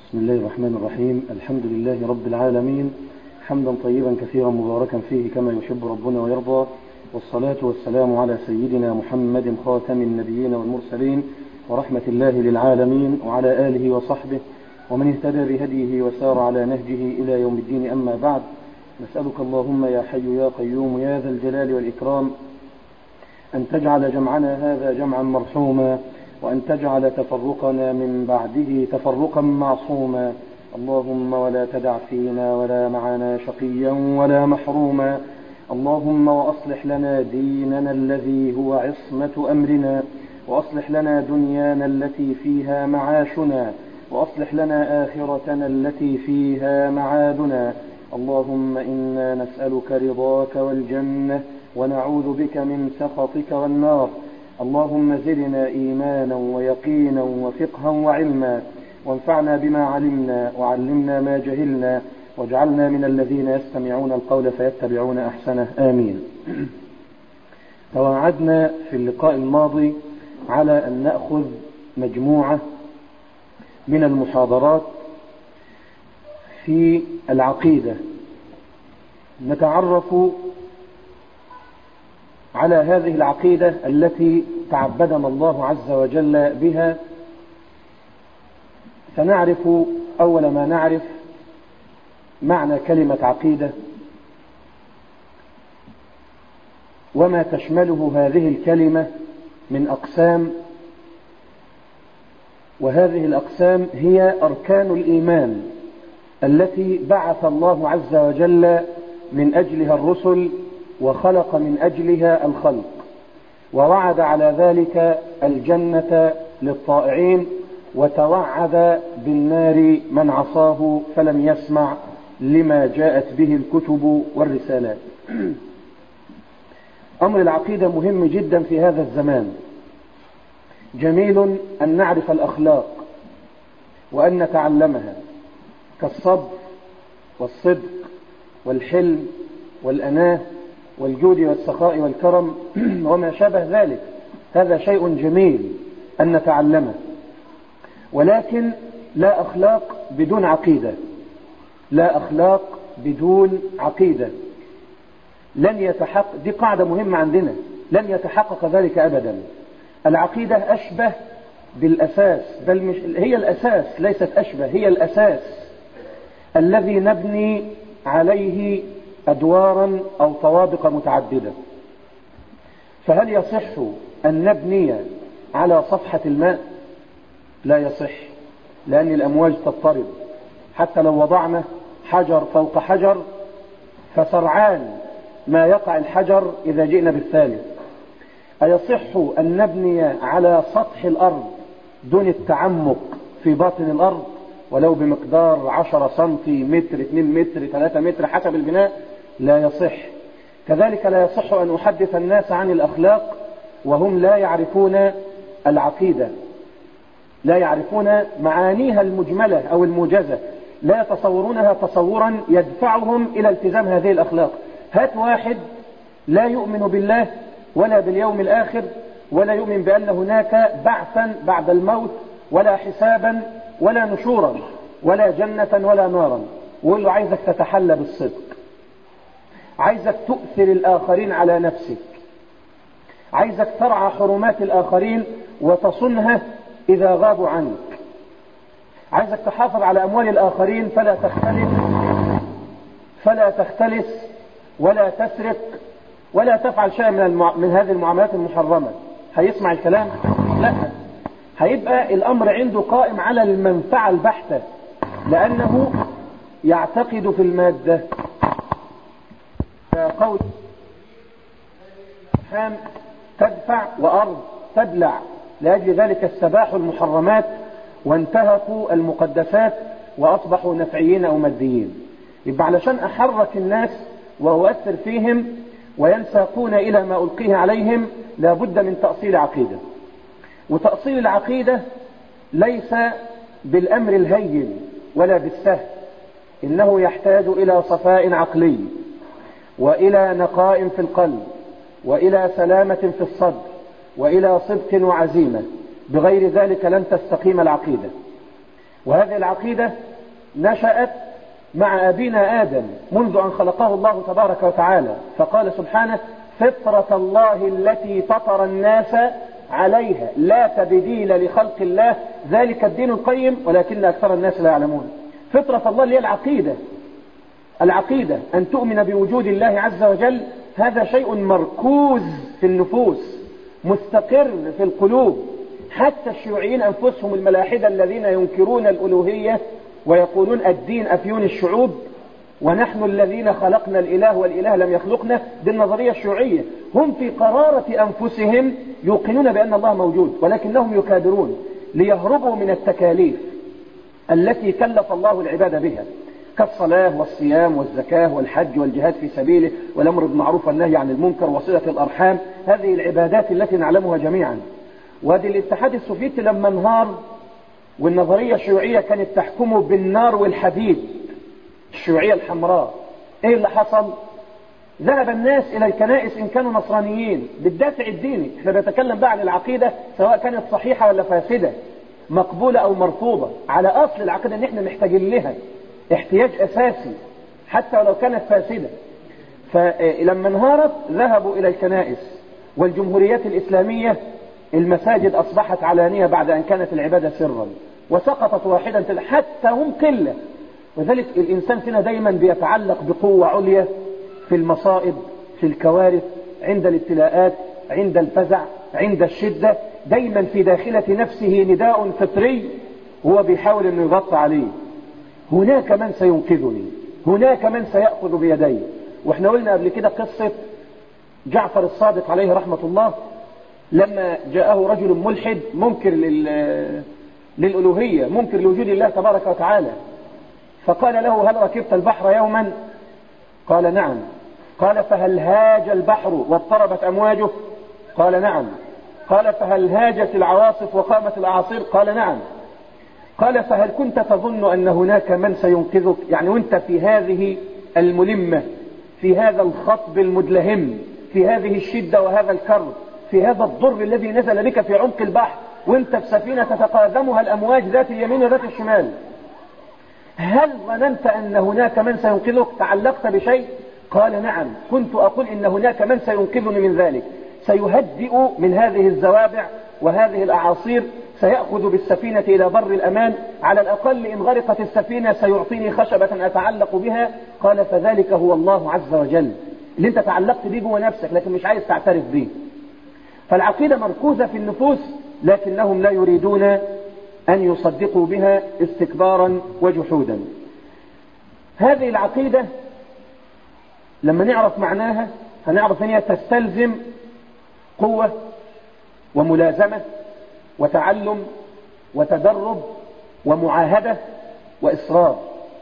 بسم الله الرحمن الرحيم. الحمد لله رب العالمين، حمدا طيبا كثيرا مباركا فيه كما يحب ربنا ويرضى، والصلاة والسلام على سيدنا محمد خاتم النبيين والمرسلين ورحمة الله للعالمين، وعلى آله وصحبه ومن اهتدى بهديه وسار على نهجه إلى يوم الدين. أما بعد، نسألك اللهم يا حي يا قيوم يا ذا الجلال والإكرام أن تجعل جمعنا هذا جمعا مرحوما، وأن تجعل تفرقنا من بعده تفرقا معصوما. اللهم ولا تدع فينا ولا معنا شقيا ولا محروما. اللهم وأصلح لنا ديننا الذي هو عصمة أمرنا، وأصلح لنا دنيانا التي فيها معاشنا، وأصلح لنا آخرتنا التي فيها معادنا. اللهم إنا نسألك رضاك والجنة، ونعوذ بك من سخطك والنار. اللهم زدنا إيمانا ويقينا وفقها وعلما، وانفعنا بما علمنا، وعلمنا ما جهلنا، واجعلنا من الذين يستمعون القول فيتبعون أحسنه. آمين. توعدنا في اللقاء الماضي على أن نأخذ مجموعة من المحاضرات في العقيدة، نتعرف على هذه العقيدة التي تعبدنا الله عز وجل بها. فنعرف أول ما نعرف معنى كلمة عقيدة، وما تشمله هذه الكلمة من أقسام، وهذه الأقسام هي أركان الإيمان التي بعث الله عز وجل من أجلها الرسل، وخلق من أجلها الخلق، ووعد على ذلك الجنة للطائعين، وتوعد بالنار من عصاه فلم يسمع لما جاءت به الكتب والرسالات. أمر العقيدة مهم جدا في هذا الزمان. جميل أن نعرف الأخلاق وأن نتعلمها، كالصبر والصدق والحلم والأناة والجود والسخاء والكرم وما شابه ذلك. هذا شيء جميل أن نتعلمه، ولكن لا أخلاق بدون عقيدة، لا أخلاق بدون عقيدة لن يتحقق. دي قاعدة مهمة عندنا، لن يتحقق ذلك أبدا. العقيدة أشبه بالأساس، بل مش هي الأساس، ليست أشبه، هي الأساس الذي نبني عليه أدوارا أو طوابق متعددة. فهل يصح أن نبني على صفحة الماء؟ لا يصح، لأن الأمواج تضطرب. حتى لو وضعنا حجر فوق حجر فسرعان ما يقع الحجر إذا جئنا بالثالث. أيصح أن نبني على سطح الأرض دون التعمق في باطن الأرض، ولو بمقدار 10 سنتي، متر، 2 متر، 3 متر حسب البناء؟ لا يصح. كذلك لا يصح أن أحدث الناس عن الأخلاق وهم لا يعرفون العقيدة، لا يعرفون معانيها المجملة أو الموجزة، لا يتصورونها تصورا يدفعهم إلى التزام هذه الأخلاق. هات واحد لا يؤمن بالله ولا باليوم الآخر، ولا يؤمن بأن هناك بعثا بعد الموت، ولا حسابا ولا نشورا ولا جنة ولا نارا، ويقول له عايزك تتحلى بالصدق، عايزك تؤثر الآخرين على نفسك، عايزك ترعى حرمات الآخرين وتصنها إذا غابوا عنك، عايزك تحافظ على أموال الآخرين فلا تختلس ولا تسرق ولا تفعل شيء من هذه المعاملات المحرمة. هيسمع الكلام؟ لا، هيبقى الأمر عنده قائم على المنفعة البحتة، لأنه يعتقد في المادة. قول حام تدفع وأرض تبلع، لأجل ذلك استباحوا المحرمات وانتهكوا المقدسات وأصبحوا نفعيين أو ماديين. يبقى علشان أحرك الناس وأؤثر فيهم وينساقون إلى ما ألقيه عليهم لابد من تأصيل عقيدة. وتأصيل العقيدة ليس بالأمر الهين ولا بالسهل، إنه يحتاج إلى صفاء عقلي، وإلى نقاء في القلب، وإلى سلامة في الصدر، وإلى صدق وعزيمة. بغير ذلك لن تستقيم العقيدة. وهذه العقيدة نشأت مع أبينا آدم منذ أن خلقه الله تبارك وتعالى، فقال سبحانه: فطرة الله التي فطر الناس عليها لا تبديل لخلق الله ذلك الدين القيم ولكن أكثر الناس لا يعلمون. فطرة الله اللي هي العقيدة أن تؤمن بوجود الله عز وجل، هذا شيء مركوز في النفوس مستقر في القلوب. حتى الشيوعيين أنفسهم الملاحدة الذين ينكرون الألوهية ويقولون الدين أفيون الشعوب ونحن الذين خلقنا الإله والإله لم يخلقنا، دي النظرية الشيوعية. هم في قرارة أنفسهم يوقنون بأن الله موجود، ولكنهم يكابرون ليهربوا من التكاليف التي كلف الله العباد بها، كالصلاة والصيام والزكاة والحج والجهاد في سبيله والأمر بالمعروف والنهي عن المنكر وصلة الأرحام. هذه العبادات التي نعلمها جميعا. وادي الاتحاد السوفيتي لما انهار والنظرية الشيوعية كانت تحكمه بالنار والحديد، الشيوعية الحمراء، ايه اللي حصل؟ ذهب الناس الى الكنائس ان كانوا نصرانيين بالدافع الديني. احنا بنتكلم بقى عن العقيدة سواء كانت صحيحة ولا فاسدة، مقبولة او مرفوضة، على اصل العقيدة ان احنا محتاجين لها احتياج اساسي حتى ولو كانت فاسدة. فلما انهارت ذهبوا الى الكنائس، والجمهوريات الاسلامية المساجد اصبحت علانية بعد ان كانت العبادة سرا، وسقطت واحدا حتى هم قلة. وذلك الانسان فينا دايما بيتعلق بقوة عليا في المصائب، في الكوارث، عند الابتلاءات، عند الفزع، عند الشدة، دايما في داخلة نفسه نداء فطري هو بيحاول انه يغطي عليه: هناك من سينقذني، هناك من سيأخذ بيدي. واحنا قلنا قبل كده قصة جعفر الصادق عليه رحمة الله، لما جاءه رجل ملحد منكر للألوهية، منكر لوجود الله تبارك وتعالى، فقال له: هل ركبت البحر يوما؟ قال: نعم. قال: فهل هاج البحر واضطربت أمواجه؟ قال: نعم. قال: فهل هاجت العواصف وقامت الأعاصير؟ قال: نعم. قال: فهل كنت تظن أن هناك من سينقذك؟ يعني وانت في هذه الملمة، في هذا الخطب المدلهم، في هذه الشدة وهذا الكرب، في هذا الضر الذي نزل بك في عمق البحر، وانت في سفينة تتقادمها الأمواج ذات اليمين وذات الشمال، هل ظننت أن هناك من سينقذك؟ تعلقت بشيء؟ قال: نعم، كنت أقول إن هناك من سينقذني من ذلك، سيهدئ من هذه الزوابع وهذه الأعاصير، سيأخذ بالسفينة إلى بر الأمان، على الأقل إن غرقت السفينة سيعطيني خشبة أتعلق بها. قال: فذلك هو الله عز وجل اللي انت تعلقت به جوه نفسك لكن مش عايز تعترف به. فالعقيدة مركوزة في النفوس، لكنهم لا يريدون أن يصدقوا بها استكبارا وجحودا. هذه العقيدة لما نعرف معناها هنعرف أن هي تستلزم قوة وملازمة وتعلم وتدرب ومعاهدة وإصرار.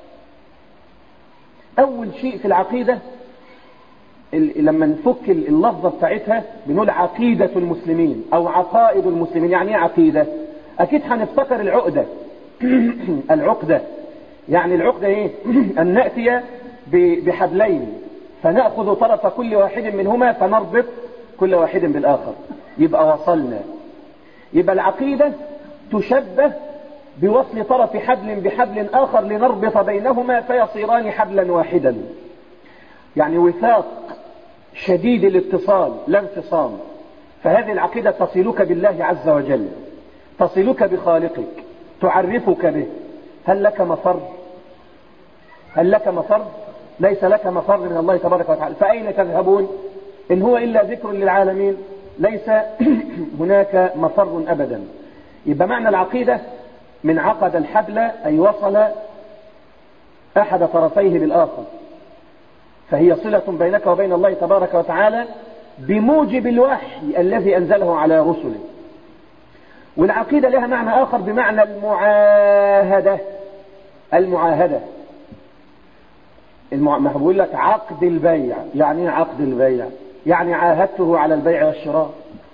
أول شيء في العقيدة لما نفك اللفظة بتاعتها بنقول عقيدة المسلمين أو عقائد المسلمين. يعني ايه عقيدة؟ أكيد هنفتكر العقدة العقدة يعني العقدة ايه؟ أن نأتي بحبلين فنأخذ طرف كل واحد منهما فنربط كل واحد بالآخر، يبقى وصلنا. يبقى العقيدة تشبه بوصل طرف حبل بحبل آخر لنربط بينهما فيصيران حبلا واحدا، يعني وثاق شديد الاتصال لا انفصام. فهذه العقيدة تصلك بالله عز وجل، تصلك بخالقك، تعرفك به. هل لك مفر؟ هل لك مفر؟ ليس لك مفر من الله تبارك وتعالى. فأين تذهبون إن هو إلا ذكر للعالمين؟ ليس هناك مفر أبدا. يبقى معنى العقيدة من عقد الحبل أي وصل أحد طرفيه بالآخر، فهي صلة بينك وبين الله تبارك وتعالى بموجب الوحي الذي أنزله على رسله. والعقيدة لها معنى آخر بمعنى المعاهدة. المعاهدة ما بقول لك عقد البيع. يعني ايه عقد البيع؟ يعني عاهدته على البيع والشراء.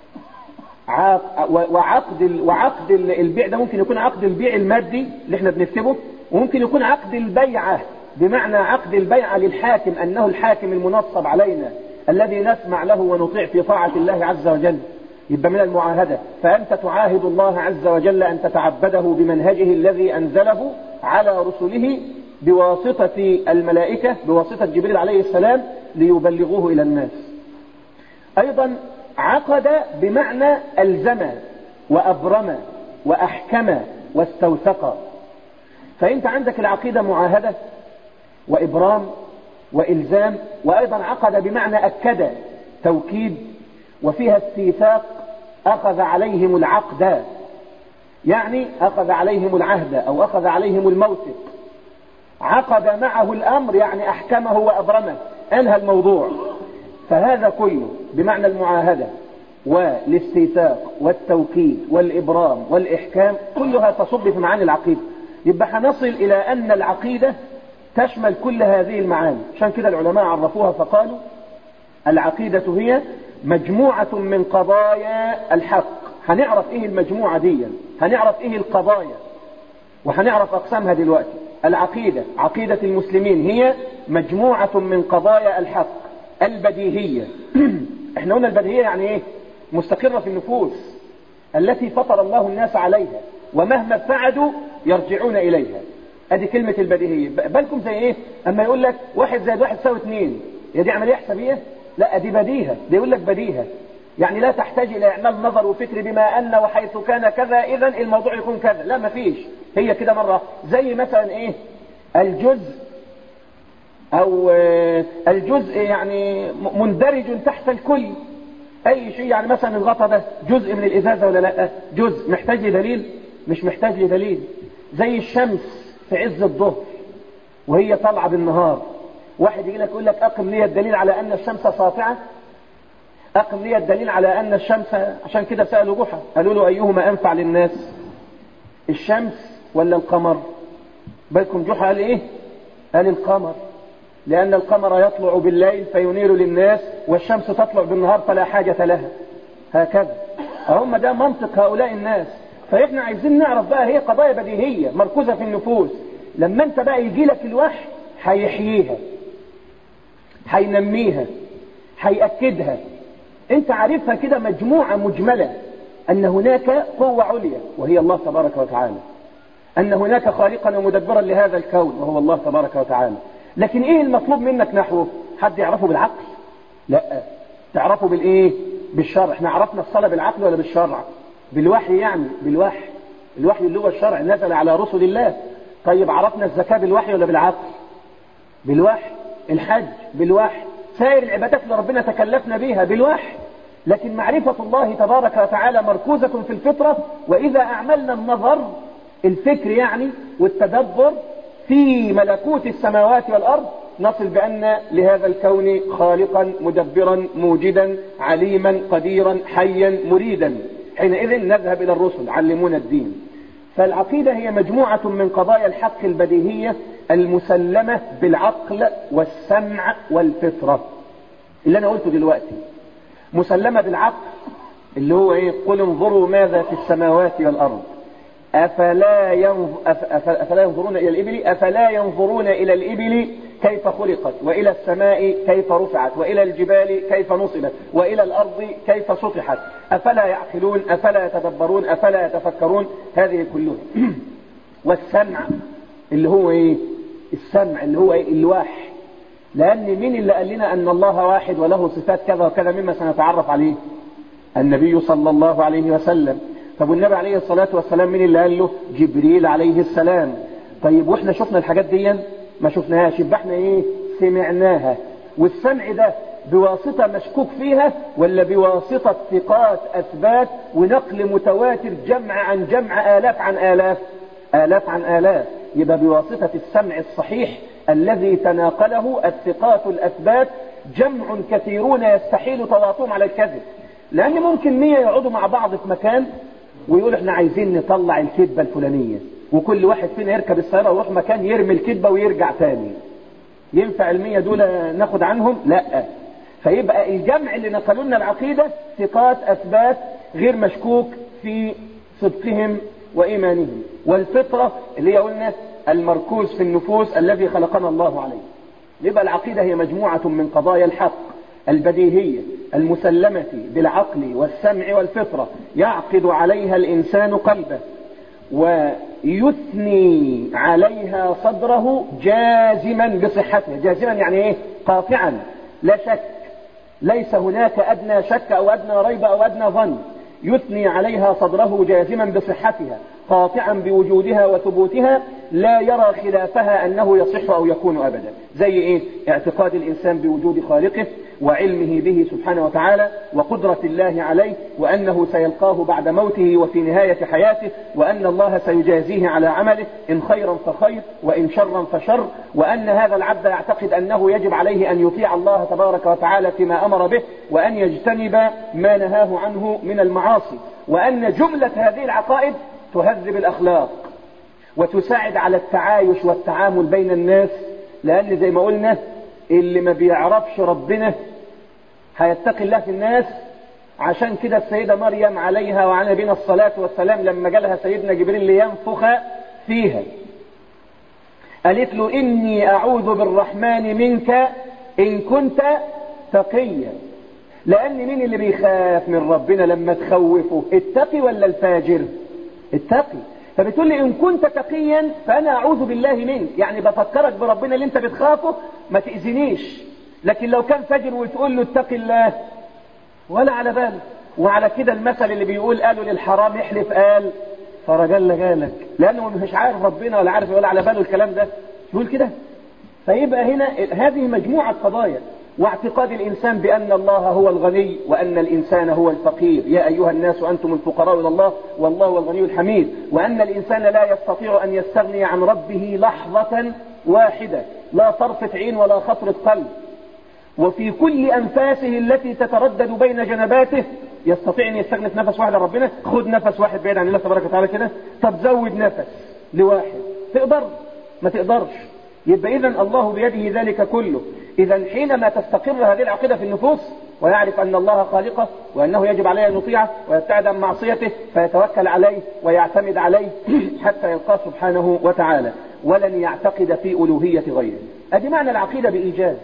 وعقد البيع ده ممكن يكون عقد البيع المادي اللي احنا بنكتبه، وممكن يكون عقد البيعة بمعنى عقد البيعة للحاكم، أنه الحاكم المنصب علينا الذي نسمع له ونطيع في طاعة الله عز وجل. يبقى من المعاهدة. فأنت تعاهد الله عز وجل أن تتعبده بمنهجه الذي أنزله على رسله بواسطة الملائكة، بواسطة جبريل عليه السلام، ليبلغوه إلى الناس. أيضا عقد بمعنى ألزم وأبرم وأحكم واستوثق. فأنت عندك العقيدة معاهدة وإبرام وإلزام، وأيضا عقد بمعنى أكد، توكيد، وفيها استيثاق، أخذ عليهم العقد، يعني أخذ عليهم العهد أو أخذ عليهم الموثق. عقد معه الأمر يعني أحكمه وأبرمه، أنهى الموضوع. فهذا كله بمعنى المعاهدة والاستيثاق والتوكيد والإبرام والإحكام، كلها تصب في معاني العقيدة. يبقى هنصل إلى أن العقيدة تشمل كل هذه المعاني. عشان كده العلماء عرفوها فقالوا العقيدة هي مجموعة من قضايا الحق. هنعرف إيه المجموعة دي، هنعرف إيه القضايا، وهنعرف أقسامها دلوقتي. العقيدة، عقيدة المسلمين، هي مجموعة من قضايا الحق البديهية. احنا قلنا البديهية يعني ايه؟ مستقرة في النفوس التي فطر الله الناس عليها، ومهما ابتعدوا يرجعون إليها. ادي كلمة البديهية. بالكم زي ايه؟ اما يقول لك 1+1=2، يا دي عملية حسابية؟ لا، دي بديهة. دي يقول لك بديهة، يعني لا تحتاج الى اعمال نظر وفكر بما ان وحيث كان كذا اذا الموضوع يكون كذا. لا، مفيش، هي كده مرة. زي مثلا ايه؟ الجزء او الجزء يعني مندرج تحت الكل. اي شيء، يعني مثلا الغطا ده جزء من الازازة ولا لا؟ جزء. محتاج لدليل؟ مش محتاج لدليل. زي الشمس في عز الظهر وهي طالعة بالنهار، واحد يجي لك يقول لك اقم لي الدليل على ان الشمس ساطعة، اقم لي الدليل على ان الشمس. عشان كده سألوا جحا قالوا له ايهما انفع للناس، الشمس ولا القمر؟ بالكم جحا قال ايه؟ قال القمر، لأن القمر يطلع بالليل فينير للناس، والشمس تطلع بالنهار فلا حاجة لها. هكذا هم ده منطق هؤلاء الناس. فإحنا عايزين نعرف بقى، هي قضايا بديهية مركوزة في النفوس. لما انت بقى يجي لك الوحي هيحييها، هينميها، هيأكدها. انت عارفها كده مجموعة مجملة، أن هناك قوة عليا وهي الله تبارك وتعالى، أن هناك خالقا ومدبرا لهذا الكون وهو الله تبارك وتعالى. لكن ايه المطلوب منك نحوه؟ حد يعرفه بالعقل؟ لا، تعرفه بالايه؟ بالشرع. احنا عرفنا الصلاة بالعقل ولا بالشرع؟ بالوحي، يعني بالوحي. الوحي اللي هو الشرع نزل على رسل الله. طيب عرفنا الزكاة بالوحي ولا بالعقل؟ بالوحي. الحج بالوحي. سائر العبادات اللي ربنا تكلفنا بيها بالوحي. لكن معرفة الله تبارك وتعالى مركوزة في الفطرة، وإذا أعملنا النظر الفكر يعني والتدبر في ملكوت السماوات والأرض، نصل بأن لهذا الكون خالقا مدبرا موجدا عليما قديرا حيا مريدا. حينئذ نذهب إلى الرسل علمونا الدين. فالعقيدة هي مجموعة من قضايا الحق البديهية المسلمة بالعقل والسمع والفطرة. اللي أنا قلته دلوقتي مسلمة بالعقل، اللي هو إيه؟ قل انظروا ماذا في السماوات والأرض أفلا ينظرون إلى الإبل، أفلا ينظرون إلى الإبل كيف خلقت، وإلى السماء كيف رفعت، وإلى الجبال كيف نصبت، وإلى الأرض كيف سطحت، أفلا يعقلون، أفلا يتدبرون، أفلا يتفكرون. هذه كلها. والسمع اللي هو إيه؟ السمع اللي هو إيه؟ الوحي. لأن مين اللي قال لنا أن الله واحد وله صفات كذا وكذا مما سنتعرف عليه؟ النبي صلى الله عليه وسلم. طب والنبي عليه الصلاة والسلام مين اللي قال له؟ جبريل عليه السلام. طيب واحنا شفنا الحاجات دي؟ ما شفناهاش. يبقى احنا ايه؟ سمعناها. والسمع ده بواسطة مشكوك فيها ولا بواسطة ثقات أثبات ونقل متواتر، جمع عن جمع، آلاف عن آلاف، آلاف عن آلاف؟ يبقى بواسطة السمع الصحيح الذي تناقله الثقات الأثبات، جمع كثيرون يستحيل تواطؤهم على الكذب. لأن ممكن 100 يقعدوا مع بعض في مكان ويقول احنا عايزين نطلع الكذبة الفلانية، وكل واحد فينا يركب السيارة ويروح مكان يرمي الكذبة ويرجع تاني. ينفع 100 دول ناخد عنهم؟ لا. فيبقى الجمع اللي نقلوا لنا العقيدة ثقات أثبات غير مشكوك في صدقهم وإيمانهم. والفطرة اللي هي قلنا المركوز في النفوس الذي خلقنا الله عليه. يبقى العقيدة هي مجموعة من قضايا الحق البديهية المسلمة بالعقل والسمع والفطرة يعقد عليها الإنسان قلبه ويثني عليها صدره جازما بصحتها. جازما يعني ايه؟ قاطعا لا شك، ليس هناك أدنى شك أو أدنى ريب أو أدنى ظن. يثني عليها صدره جازما بصحتها قاطعا بوجودها وثبوتها، لا يرى خلافها أنه يصح أو يكون أبدا. زي إيه؟ اعتقاد الإنسان بوجود خالقه وعلمه به سبحانه وتعالى وقدرة الله عليه، وأنه سيلقاه بعد موته وفي نهاية حياته، وأن الله سيجازيه على عمله إن خيرا فخير وإن شرا فشر، وأن هذا العبد يعتقد أنه يجب عليه أن يطيع الله تبارك وتعالى فيما أمر به، وأن يجتنب ما نهاه عنه من المعاصي، وأن جملة هذه العقائد تهذب الأخلاق وتساعد على التعايش والتعامل بين الناس. لأن زي ما قلنا اللي ما بيعرفش ربنا هيتقي الله في الناس. عشان كده السيدة مريم عليها وعلى نبينا الصلاة والسلام لما جالها سيدنا جبريل لينفخ فيها قالت له إني أعوذ بالرحمن منك إن كنت تقيا. لأن مين اللي بيخاف من ربنا لما تخوفه؟ التقي ولا الفاجر؟ التقي. فبتقول لي إن كنت تقيا فأنا أعوذ بالله منك، يعني بفكرك بربنا اللي انت بتخافه ما تأذنيش. لكن لو كان فاجر وتقول له اتقي الله ولا على باله. وعلى كده المثل اللي بيقول قالوا للحرام احلف قال فرجل جالك، لأنه مش عارف ربنا ولا عارف ولا على باله الكلام ده يقول كده. فيبقى هنا هذه مجموعة قضايا، واعتقاد الإنسان بأن الله هو الغني وأن الإنسان هو الفقير، يا أيها الناس أنتم الفقراء إلى الله والله هو الغني الحميد، وأن الإنسان لا يستطيع أن يستغني عن ربه لحظة واحدة، لا طرفة عين ولا خطرة قلب، وفي كل أنفاسه التي تتردد بين جنباته يستطيع أن يستغني في نفس واحد عن ربنا. خد نفس واحد بعيد عن الله تبارك وتعالى كده، طب زود نفس لواحد، تقدر؟ ما تقدرش. يبقى إذن الله بيده ذلك كله. إذن حينما تستقر هذه العقيدة في النفوس ويعرف أن الله خالقه وأنه يجب عليه أن يطيعه ويبتعد عن معصيته فيتوكل عليه ويعتمد عليه حتى يلقاه سبحانه وتعالى، ولن يعتقد في ألوهية غيره. أدي معنى العقيدة بإيجاز.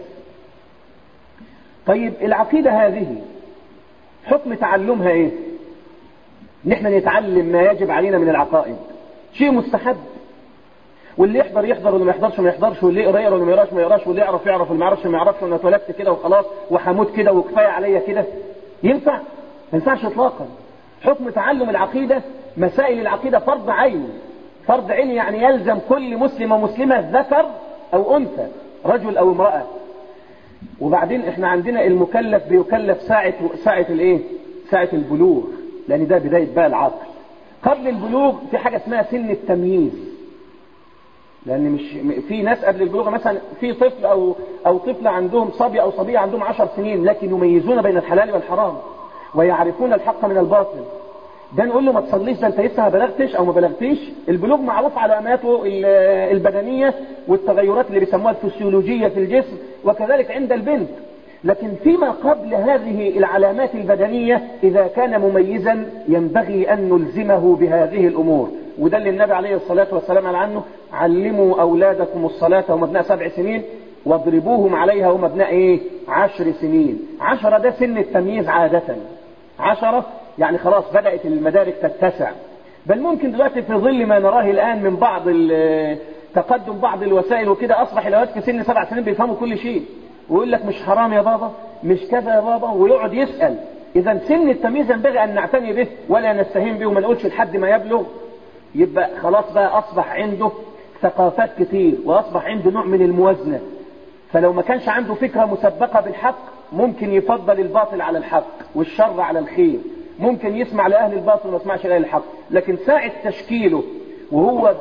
طيب العقيدة هذه حكم تعلمها إيه؟ نحن نتعلم ما يجب علينا من العقائد، شيء مستحب، واللي يحضر يحضر واللي ما يحضرش ما يحضرش، واللي يقرا يقرا واللي ما يقراش ما يقراش، واللي يعرف يعرف واللي ما يعرفش ما يعرفش، وانا اتولدت كده وخلاص وحموت كده وكفايه عليا كده. ينفع؟ ما ينفعش اطلاقا. حكم تعلم العقيده، مسائل العقيده فرض عين. فرض عين يعني يلزم كل مسلم ومسلمه ذكر او انثى، رجل او امراه. وبعدين احنا عندنا المكلف بيكلف ساعه الايه؟ ساعه البلوغ، لان ده بدايه بقى العقل. قبل البلوغ في حاجه اسمها سن التمييز، لأن مش في ناس قبل البلوغ مثلا في طفل أو طفلة عندهم صبي أو صبية عندهم 10 سنين لكن يميزون بين الحلال والحرام ويعرفون الحق من الباطل. ده نقول له ما تصليش، ده أنت لسه ما بلغتش أو ما بلغتيش. البلوغ معروف علاماته البدنية والتغيرات اللي بيسموها الفسيولوجية في الجسم، وكذلك عند البنت. لكن فيما قبل هذه العلامات البدنية إذا كان مميزا ينبغي أن نلزمه بهذه الأمور. وده اللي النبي عليه الصلاة والسلام قال عنه: علموا أولادكم الصلاة وهم ابناء 7 سنين واضربوهم عليها وهم ابناء 10 سنين. 10 ده سن التمييز عادة. 10 يعني خلاص بدأت المدارك تتسع. بل ممكن دلوقتي في ظل ما نراه الآن من بعض تقدم بعض الوسائل وكده أصبح الأولاد في سن 7 سنين بيفهموا كل شيء، ويقول لك مش حرام يا بابا، مش كذا يا بابا، ويقعد يسأل. إذا سن التمييز ينبغي أن نعتني به ولا نستهين به وما نقولش لحد ما يبلغ. يبقى خلاص بقى أصبح عنده ثقافات كتير وأصبح عنده نوع من الموازنة. فلو ما كانش عنده فكرة مسبقة بالحق ممكن يفضل الباطل على الحق والشر على الخير، ممكن يسمع لأهل الباطل وما يسمعش لأهل الحق. لكن ساعة تشكيله وهو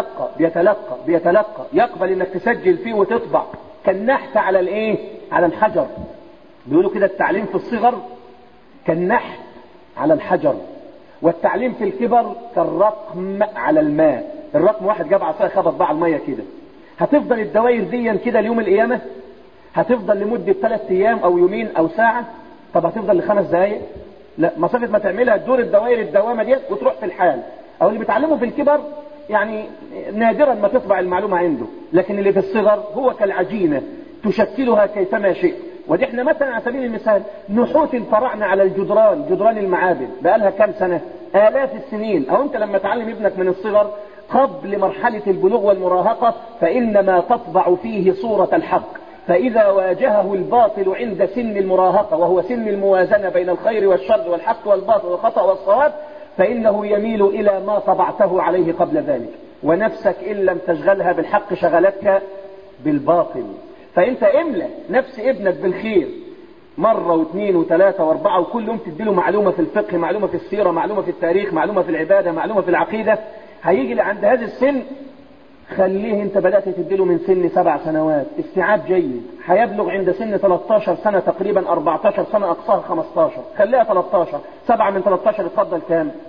بيتلقى يقبل انك تسجل فيه وتطبع كالنحت على على الحجر. بيقولوا كده التعليم في الصغر كالنحت على الحجر، والتعليم في الكبر كالرقم على الماء. الرقم واحد جاب عصايه خبط بقى على الميه كده. هتفضل الدوائر دي كده ليوم القيامه؟ هتفضل لمده 3 ايام او يومين او ساعه؟ طب هتفضل ل5 دقائق؟ لا، مسافه ما تعملها تدور الدوائر الدوامه دي وتروح في الحال. او اللي بيتعلمه في الكبر يعني نادرا ما تطبع المعلومه عنده، لكن اللي في الصغر هو كالعجينه تشكلها كيفما شئت ودي احنا مثلا على سبيل المثال نحوت الفراعنة على الجدران، جدران المعابد بقالها كام سنة؟ آلاف السنين. أو أنت لما تعلم ابنك من الصغر قبل مرحلة البلوغ والمراهقة فإنما تطبع فيه صورة الحق، فإذا واجهه الباطل عند سن المراهقة وهو سن الموازنة بين الخير والشر والحق والباطل والخطأ والصواب فإنه يميل إلى ما طبعته عليه قبل ذلك. ونفسك إن لم تشغلها بالحق شغلتك بالباطل. فأنت املأ نفس ابنك بالخير مرة واثنين وثلاثة واربعة، وكل يوم تديله معلومة في الفقه، معلومة في السيرة، معلومة في التاريخ، معلومة في العبادة، معلومة في العقيدة. هيجي عند هذا السن خليه انت بدأت تديله من سن 7 سنوات استيعاب جيد، هيبلغ عند سن 13 سنة تقريبا 14 سنة أقصاها 15، خليها 13. 7 من 13 اتفضل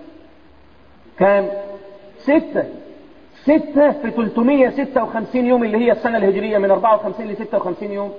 كام؟ 6 في 356 يوم اللي هي السنة الهجرية، من 54 ل 56 يوم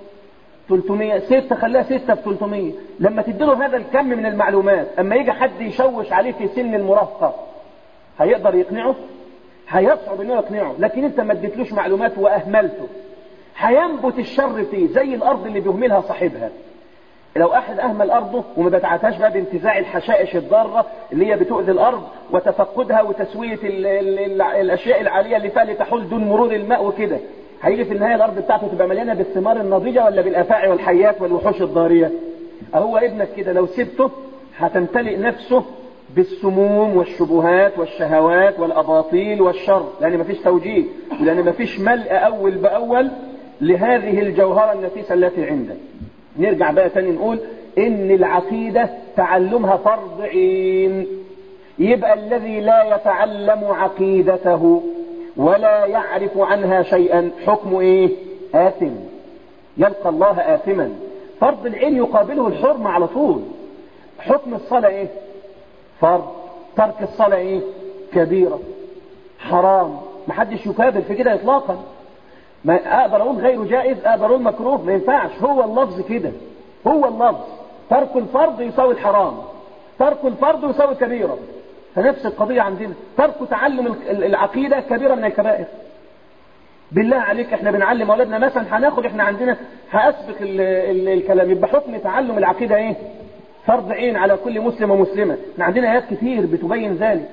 300. خليها 6 في 300. لما تديله هذا الكم من المعلومات، اما يجي حد يشوش عليه في سن المراهقة هيقدر يقنعه؟ هيصعب انه يقنعه. لكن انت ما اديتلوش معلومات واهملته هينبت الشر فيه زي الارض اللي بيهملها صاحبها. لو احد اهمل ارضه وما بتعتهاش بقى بانتزاع الحشائش الضاره اللي هي بتؤذي الارض وتفقدها وتسويه الاشياء العاليه اللي فيها لتحول دون مرور الماء وكده، هيجي في النهايه الارض بتاعته تبقى مليانه بالثمار النضيجه ولا بالافاعي والحيات والوحوش الضاريه؟ هو ابنك كده لو سبته هتمتلئ نفسه بالسموم والشبهات والشهوات والأباطيل والشر، لأن مفيش توجيه ولأن مفيش ملء أول بأول لهذه الجوهرة النفيسة التي عندك. نرجع بقى تاني نقول إن العقيدة تعلمها فرض عين. يبقى الذي لا يتعلم عقيدته ولا يعرف عنها شيئا حكمه إيه؟ آثم، يلقى الله آثما. فرض العين يقابله الحرمة على طول. حكم الصلاة إيه؟ فرض. ترك الصلاة ايه؟ كبيرة حرام. محدش يكابر في كده اطلاقا. ما اقدر اقول غير جائز، اقدر اقول مكروه، ما ينفعش. هو اللفظ كده، هو اللفظ. ترك الفرض يساوي الحرام، ترك الفرض يساوي كبيرة. فنفس القضية عندنا، ترك تعلم العقيدة كبيرة من الكبائر. بالله عليك احنا بنعلم اولادنا مثلا، هناخد احنا عندنا هأسبق الكلام، يبقى حكم تعلم العقيدة ايه؟ فرض عين على كل مسلم ومسلمة. احنا عندنا آيات كتير بتبين ذلك.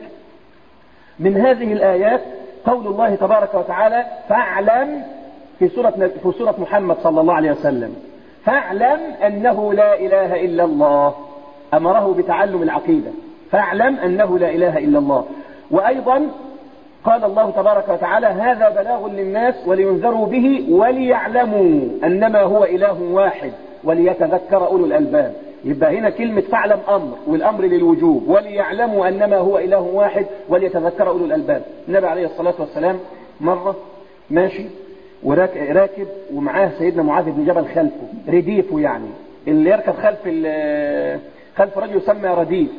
من هذه الآيات قول الله تبارك وتعالى فاعلم في سورة محمد صلى الله عليه وسلم، فاعلم أنه لا إله إلا الله. أمره بتعلم العقيدة، فاعلم أنه لا إله إلا الله. وأيضا قال الله تبارك وتعالى هذا بلاغ للناس ولينذروا به وليعلموا أنما هو إله واحد وليتذكر أولو الألباب. يبقى هنا كلمة فاعلم أمر، والأمر للوجوب، وليعلموا أنما هو إله واحد وليتذكر أولو الألباب. النبي عليه الصلاة والسلام مرة ماشي وراكب ومعاه سيدنا معاذ بن جبل خلفه، رديفه يعني اللي يركب خلف رجل يسمى رديف.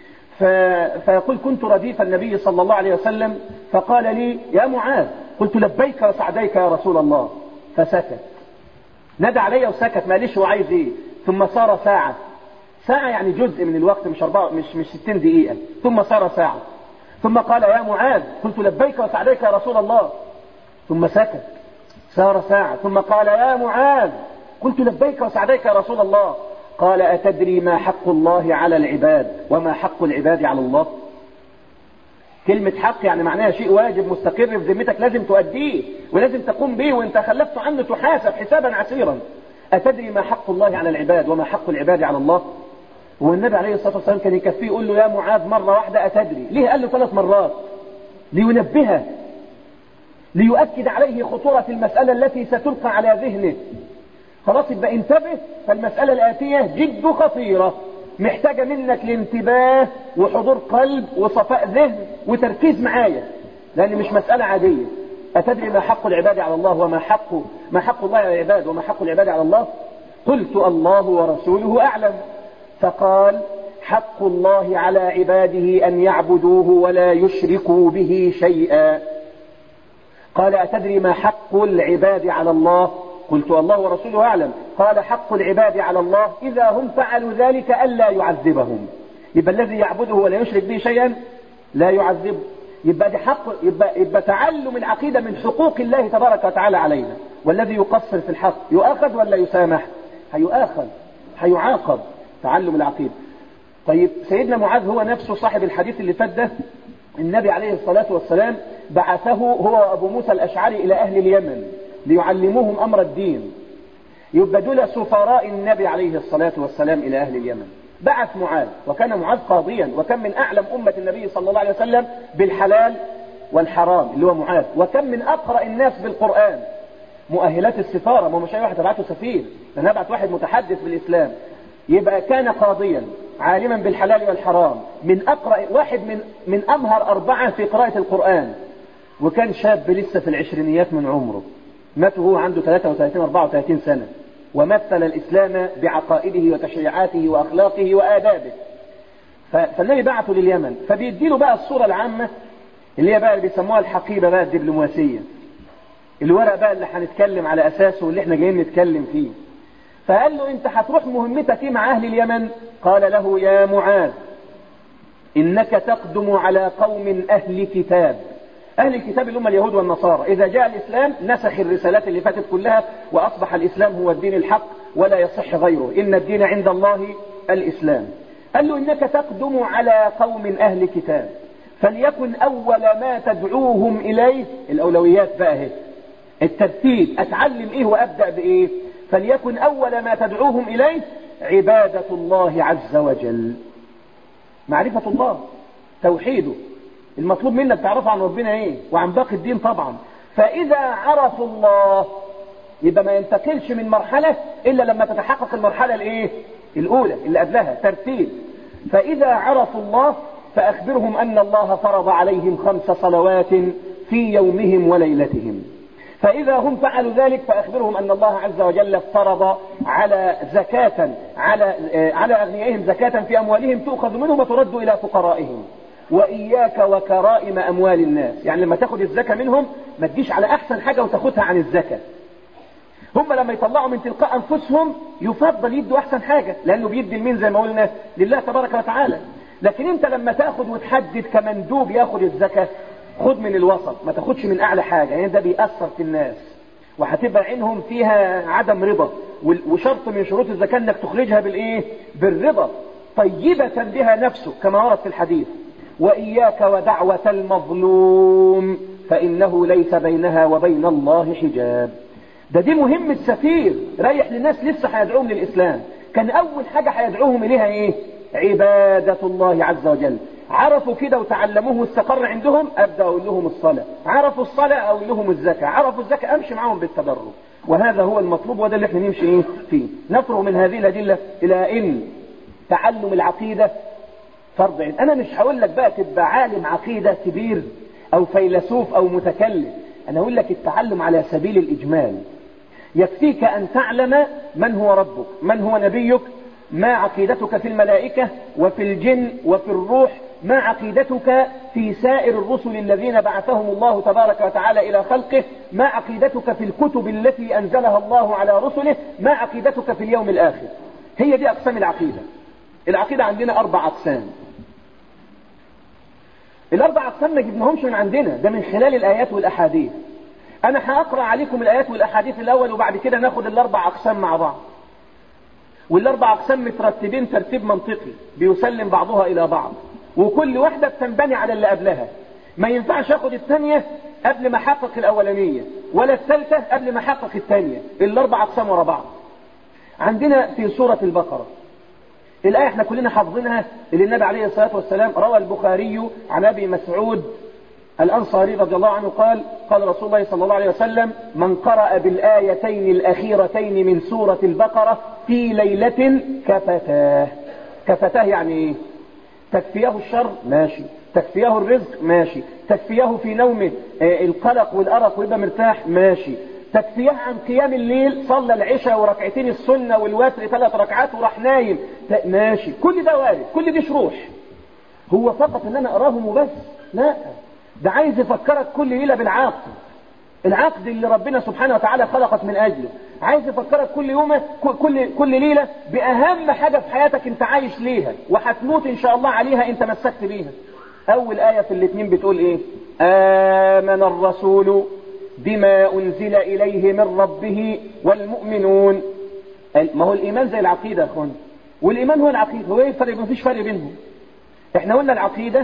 فيقول كنت رديف النبي صلى الله عليه وسلم فقال لي يا معاذ، قلت لبيك وسعديك يا رسول الله، فسكت. نادى علي وسكت، ما قاليش هو عايز ايه. ثم صار ساعة يعني جزء من الوقت، مش 60 دقيقة. ثم صار ساعة، ثم قال يا معاذ، قلت لبيك وسعديك يا رسول الله، ثم سكت. صار ساعة، ثم قال يا معاذ، قلت لبيك وسعديك يا رسول الله. قال أتدري ما حق الله على العباد وما حق العباد على الله؟ كلمة حق يعني معناها شيء واجب مستقر في ذمتك لازم تؤديه ولازم تقوم به، وانت خلفت عنه تحاسب حسابا عسيرا. أتدري ما حق الله على العباد وما حق العباد على الله؟ والنبي عليه الصلاة والسلام كان يكفيه يقول له يا معاذ مرة واحدة أتدري. ليه قال له 3 مرات؟ لينبهه، ليؤكد عليه خطورة المسألة التي ستلقى على ذهنه. خلاص يبقى انتبه، فالمسألة الآتية جد خطيرة، محتاجة منك الانتباه وحضور قلب وصفاء ذهن وتركيز معايا، لأن مش مسألة عادية. أتدري ما حق العباد على الله وما حق الله على العباد وما حق العباد على الله؟ قلت الله ورسوله أعلم. فقال حق الله على عباده أن يعبدوه ولا يشركوا به شيئا. قال أتدري ما حق العباد على الله؟ قلت الله ورسوله أعلم. قال حق العباد على الله إذا هم فعلوا ذلك ألا يعذبهم. يبقى الذي يعبده ولا يشرك به شيئا لا يعذبه. يبقى دي حق، يبقى تعلم العقيدة من حقوق الله تبارك وتعالى علينا. والذي يقصر في الحق يؤاخذ ولا يسامح؟ هيؤاخذ هيعاقب. تعلم العقيدة. طيب سيدنا معاذ هو نفسه صاحب الحديث اللي فات ده، النبي عليه الصلاة والسلام بعثه هو وأبو موسى الأشعري إلى أهل اليمن ليعلموهم أمر الدين. يبقى دول سفراء النبي عليه الصلاة والسلام إلى أهل اليمن. بعث معاذ، وكان معاذ قاضيا، وكم من أعلم أمة النبي صلى الله عليه وسلم بالحلال والحرام اللي هو معاذ، وكم من أقرأ الناس بالقرآن. مؤهلات السفارة، ما مش أي واحد تبعته سفير، أنا أبعت واحد متحدث بالإسلام. يبقى كان قاضيا عالما بالحلال والحرام، من أقرأ واحد من أمهر 4 في قراءة القرآن، وكان شاب لسه في العشرينيات من عمره، مات وهو عنده 33-34 سنة، ومثل الإسلام بعقائده وتشريعاته وأخلاقه وآدابه. فالنبي بعثه لليمن، فبيديله بقى الصورة العامة اللي هي بقى اللي بيسموها الحقيبة بقى الدبلوماسية، الورق بقى اللي هنتكلم على أساسه واللي احنا جايين نتكلم فيه. فقال له انت هتروح مهمتك مع أهل اليمن؟ قال له يا معاذ إنك تقدم على قوم أهل كتاب. أهل الكتاب اللي هم اليهود والنصارى. إذا جاء الإسلام نسخ الرسالات اللي فاتت كلها، وأصبح الإسلام هو الدين الحق ولا يصح غيره، إن الدين عند الله الإسلام. قال له إنك تقدم على قوم أهل كتاب، فليكن أول ما تدعوهم إليه، الأولويات بقى هي الترتيب، أتعلم إيه وأبدأ بإيه. فليكن أول ما تدعوهم إليه عبادة الله عز وجل، معرفة الله، توحيده، المطلوب منك تعرف عن ربنا إيه وعن باقي الدين طبعا. فإذا عرفوا الله يبقى ما ينتقلش من مرحلة إلا لما تتحقق المرحلة الإيه؟ الأولى اللي قبلها ترتيب. فإذا عرفوا الله فأخبرهم أن الله فرض عليهم 5 صلوات في يومهم وليلتهم. فإذا هم فعلوا ذلك فأخبرهم أن الله عز وجل فرض على زكاة على أغنيائهم زكاة في أموالهم تؤخذ منهم وترد إلى فقرائهم. وإياك وكرائم أموال الناس، يعني لما تاخد الزكاة منهم ما تجيش على أحسن حاجة وتاخدها عن الزكاة. هم لما يطلعوا من تلقاء أنفسهم يفضل يدوا أحسن حاجة، لأنه بيدي المين زي ما قلنا لله تبارك وتعالى. لكن أنت لما تاخد وتحدد كمندوب ياخد الزكاة، خد من الوسط، ما تاخدش من أعلى حاجة، يعني ده بيأثر في الناس وهتبقى عينهم فيها عدم رضا. وشرط من شروط الزكاة انك تخرجها بالإيه؟ بالرضا، طيبة بها نفسه كما ورد في الحديث. وإياك ودعوة المظلوم فإنه ليس بينها وبين الله حجاب. دي مهمة سفير رايح للناس لسه هيدعوهم للإسلام. كان أول حاجة هيدعوهم إليها إيه؟ عبادة الله عز وجل. عرفوا كده وتعلموه واستقر عندهم، أبدأ أقول لهم الصلاة. عرفوا الصلاة أقول لهم الزكاة. عرفوا الزكاة أمشي معهم بالتدرج. وهذا هو المطلوب، وده اللي احنا نمشي إيه فيه. نفرغ من هذه الأدلة إلى إن تعلم العقيدة فرض عين. أنا مش هقول لك بقى تبقى عالم عقيدة كبير أو فيلسوف أو متكلم، أنا أقول لك التعلم على سبيل الإجمال. يكفيك أن تعلم من هو ربك، من هو نبيك، ما عقيدتك في الملائكة وفي الجن وفي الروح، ما عقيدتك في سائر الرسل الذين بعثهم الله تبارك وتعالى إلى خلقه، ما عقيدتك في الكتب التي أنزلها الله على رسله، ما عقيدتك في اليوم الآخر. هي دي أقسام العقيدة. العقيدة عندنا 4 أقسام. ال4 أقسام ما جبناهمش من عندنا، ده من خلال الآيات والأحاديث. أنا هأقرأ عليكم الآيات والأحاديث الأول، وبعد كده ناخد ال4 أقسام مع بعض. وال4 أقسام مترتبين ترتيب منطقي بيسلم بعضها إلى بعض، وكل واحدة بتنبني على اللي قبلها. ما ينفعش أخد الثانية قبل ما أحقق الأولانية، ولا الثالثة قبل ما أحقق الثانية. ال4 أقسام ورا بعض. عندنا في سورة البقرة الآية احنا كلنا حافظينها، اللي النبي عليه الصلاة والسلام روى البخاري عن أبي مسعود الأنصاري رضي الله عنه قال: قال رسول الله صلى الله عليه وسلم: من قرأ بالآيتين الأخيرتين من سورة البقرة في ليلة كفتاه. كفتاه يعني ايه؟ تكفيه الشر ماشي، تكفيه الرزق ماشي، تكفيه في نومه القلق والأرق ويبقى مرتاح ماشي، تكفيه عن قيام الليل، صلى العشاء وركعتين السنة والوتر 3 ركعات وراح نايم ماشي. كل ده وارد، كل دي شروح. هو فقط ان انا اراهم وبس؟ لا، ده عايز يفكرك كل ليلة بالعقد، العقد اللي ربنا سبحانه وتعالى خلقك من اجله. عايز يفكرك كل يوم كل ليلة بأهم حاجة في حياتك انت عايش ليها وهتموت ان شاء الله عليها انت مسكت بيها. اول آية في الاثنين بتقول ايه؟ آمن الرسول بما أنزل إليه من ربه والمؤمنون. ما هو الإيمان زي العقيدة يا أخوان، والإيمان هو العقيدة. هو إيه الفرق؟ ما فيش فرق بينهم. إحنا قلنا العقيدة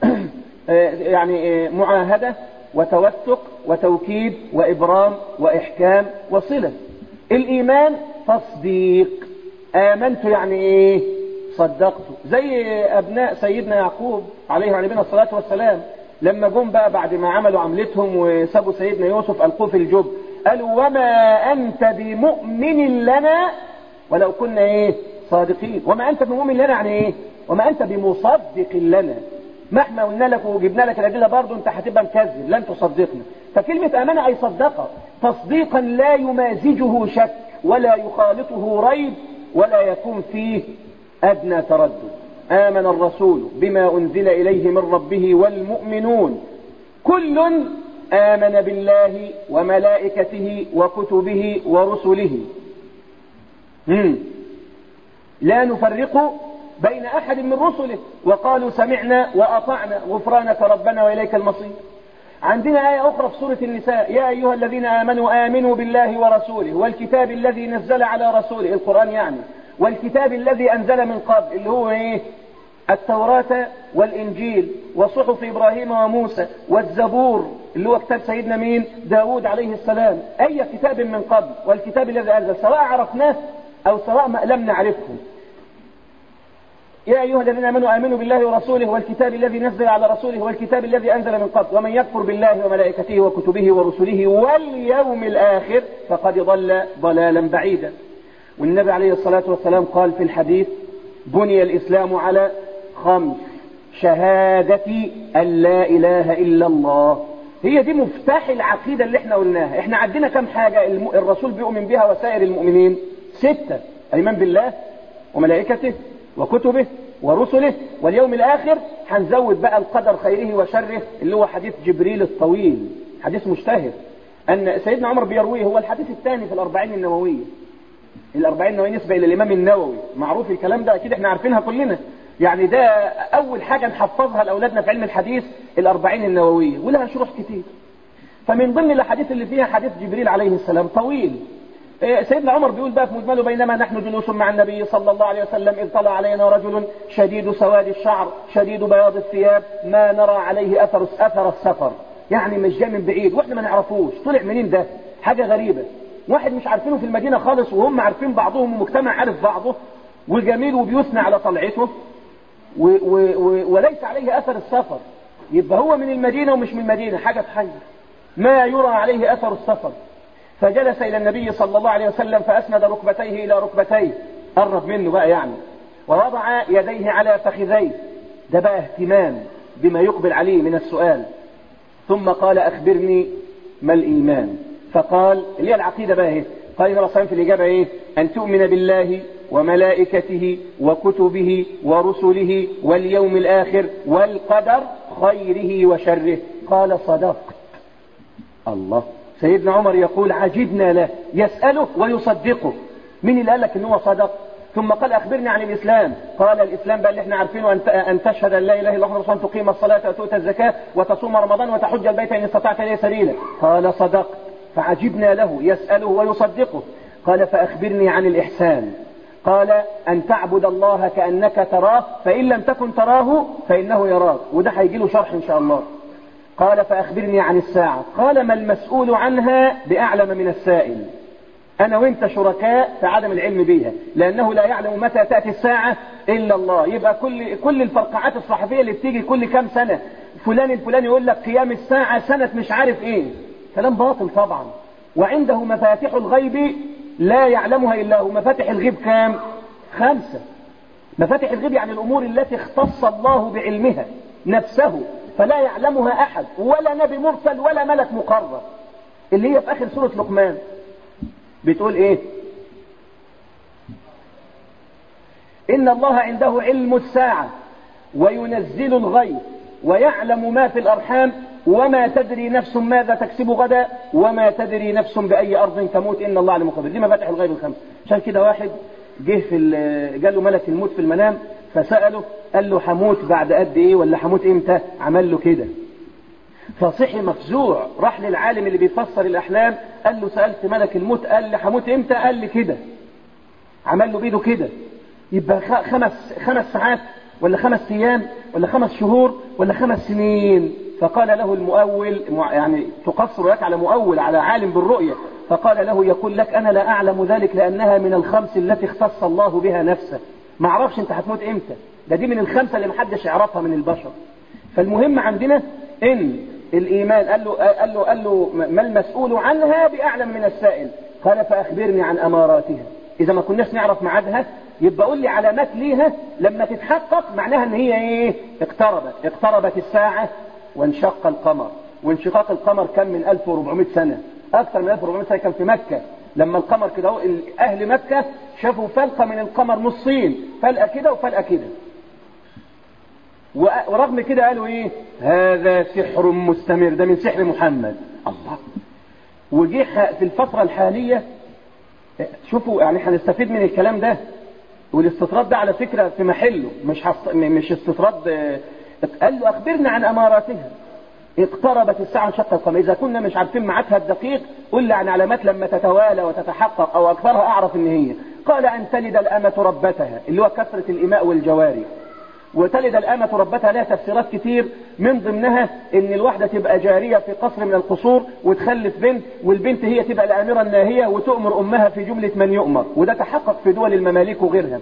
يعني معاهدة وتوثق وتوكيد وإبرام وإحكام وصلة. الإيمان تصديق. آمنت يعني إيه؟ صدقته. زي أبناء سيدنا يعقوب عليه وعلى نبينا الصلاة والسلام لما جم بقى بعد ما عملوا عملتهم وسابوا سيدنا يوسف ألقوه في الجب، قالوا وما أنت بمؤمن لنا ولو كنا إيه؟ صادقين. وما أنت بمؤمن لنا يعني إيه؟ وما أنت بمصدق لنا. ما احنا قلنا لك وجبنا لك الأدلة برضه أنت هتبقى مكذب، لن تصدقنا. فكلمة آمن أي صدق، تصديقا لا يمازجه شك ولا يخالطه ريب ولا يكون فيه أدنى تردد. آمن الرسول بما أنزل إليه من ربه والمؤمنون كل آمن بالله وملائكته وكتبه ورسله لا نفرق بين أحد من رسله وقالوا سمعنا وأطعنا غفرانك ربنا وإليك المصير. عندنا آية أخرى في سورة النساء يا أيها الذين آمنوا آمنوا بالله ورسوله والكتاب الذي نزل على رسوله، القرآن يعني، والكتاب الذي أنزل من قبل اللي هو إيه؟ التوراة والإنجيل وصحف إبراهيم وموسى والزبور اللي هو كتاب سيدنا مين؟ داود عليه السلام. أي كتاب من قبل والكتاب الذي أنزل سواء عرفناه أو سواء لم نعرفه. يا أيها الذين آمنوا آمنوا بالله ورسوله والكتاب الذي نزل على رسوله والكتاب الذي أنزل من قبل ومن يكفر بالله وملائكته وكتبه ورسله واليوم الآخر فقد ضل ضلالا بعيدا. والنبي عليه الصلاة والسلام قال في الحديث بني الإسلام على 5: شهادة أن لا إله إلا الله. هي دي مفتاح العقيدة اللي احنا قلناها. احنا عندنا كم حاجة الرسول بيؤمن بها وسائر المؤمنين؟ 6: الإيمان بالله وملائكته وكتبه ورسله واليوم الآخر. هنزود بقى القدر خيره وشره اللي هو حديث جبريل الطويل، حديث مشتهر أن سيدنا عمر بيرويه، هو الحديث الثاني في الأربعين النووية. الأربعين النووية نسبة إلى الإمام النووي، معروف الكلام ده أكيد احنا عارفينها كلنا، يعني ده أول حاجة نحفظها لأولادنا في علم الحديث الأربعين النووية، ولها شروح كتير. فمن ضمن الحديث اللي فيها حديث جبريل عليه السلام طويل. سيدنا عمر بيقول بقى في مجمله بينما نحن جلوس مع النبي صلى الله عليه وسلم إذ طلع علينا رجل شديد سواد الشعر شديد بياض الثياب ما نرى عليه أثر السفر، يعني مش جاي من بعيد واحنا ما نعرفوش طلع منين ده، حاجة غريبة، واحد مش عارفينه في المدينة خالص وهم عارفين بعضهم ومجتمع عارف بعضه وجميل وبيثنى على طلعته وليس عليه أثر السفر، يبقى هو من المدينة ومش من المدينة، حاجة تحير، ما يرى عليه أثر السفر. فجلس إلى النبي صلى الله عليه وسلم فأسند ركبتيه إلى ركبتيه، قرب منه بقى يعني، ووضع يديه على فخذيه، ده بقى اهتمام بما يقبل عليه من السؤال. ثم قال أخبرني ما الإيمان؟ فقال اللي هي العقيدة بقى اهي. قال النبي صلى الله عليه وسلم في الإجابة ايه؟ أن تؤمن بالله وملائكته وكتبه ورسله واليوم الآخر والقدر خيره وشره. قال صدقت. الله، سيدنا عمر يقول عجبنا له، يسأله ويصدقه. مين اللي قال لك ان هو صدق؟ ثم قال أخبرني عن الإسلام. قال الإسلام بقى اللي احنا عارفينه أن تشهد أن لا إله إلا الله وأن تقيم الصلاة وتؤتي الزكاة وتصوم رمضان وتحج البيت إن استطعت إليه سبيلا. قال صدق. فعجبنا له، يسأله ويصدقه. قال فأخبرني عن الإحسان. قال أن تعبد الله كأنك تراه فإن لم تكن تراه فإنه يراك، وده هيجي له شرح إن شاء الله. قال فأخبرني عن الساعة. قال ما المسؤول عنها بأعلم من السائل. أنا وإنت شركاء في عدم العلم بيها، لأنه لا يعلم متى تأتي الساعة إلا الله. يبقى كل الفرقعات الصحفية اللي بتيجي كل كام سنة فلان الفلاني يقول لك قيام الساعة سنة مش عارف إيه، كلام باطل طبعا. وعنده مفاتيح الغيب لا يعلمها إلا هو. مفاتيح الغيب كام؟ 5. مفاتيح الغيب يعني الأمور التي اختص الله بعلمها نفسه فلا يعلمها أحد، ولا نبي مرسل ولا ملك مقرب، اللي هي في آخر سورة لقمان بتقول إيه؟ إن الله عنده علم الساعة وينزل الغيث ويعلم ما في الأرحام وما تدري نفس ماذا تكسب غدا وما تدري نفس بأي أرض تموت إن الله عليم خبير. دي مفاتيح الغيب ال5. عشان كده واحد جه قال له ملك الموت في المنام فسأله قال له هموت بعد قد إيه ولا هموت إمتى؟ عمل له كده فصحي مفزوع، راح للعالم اللي بيفسر الأحلام قال له سألت ملك الموت قال لي هموت إمتى؟ قال لي كده. عمل له بيده كده، يبقى خمس ساعات ولا 5 أيام ولا 5 شهور ولا 5 سنين. فقال له المؤول، يعني تقصر لك على مؤول على عالم بالرؤية، فقال له يقول لك أنا لا أعلم ذلك لأنها من الخمس التي اختص الله بها نفسه. ما اعرفش انت هتموت امتى، دي من الخمسة اللي محدش يعرفها من البشر. فالمهم عندنا ان الايمان قال له ما المسؤول عنها باعلم من السائل، قال فاخبرني عن اماراتها. اذا ما كناش نعرف ميعادها يبقى قول لي علامات ليها لما تتحقق، معناها ان هي ايه؟ اقتربت الساعة وانشق القمر. وانشقاق القمر كان من 1400 سنة، اكثر من 1400 سنة. كان في مكة لما القمر كده اهل مكة شافوا فلقة من القمر نصين، فلقة كده وفلقة كده، ورغم كده قالوا ايه؟ هذا سحر مستمر، ده من سحر محمد. الله. وجي في الفترة الحالية، شوفوا يعني هنستفيد من الكلام ده، والاستطراد ده على فكرة في محله، مش استطراد. قال له اخبرنا عن اماراتها، اقتربت الساعة وانشق القمر. اذا كنا مش عارفين ميعادها الدقيق قل لي عن علامات لما تتوالى وتتحقق او اكثرها اعرف ان هي. قال ان تلد الامة ربتها، اللي هو كثرة الاماء والجواري. وتلد الامة ربتها لها تفسيرات كتير، من ضمنها ان الواحدة تبقى جارية في قصر من القصور وتخلف بنت، والبنت هي تبقى الاميرة الناهية وتؤمر امها في جملة من يؤمر، وده تحقق في دول المماليك وغيرها.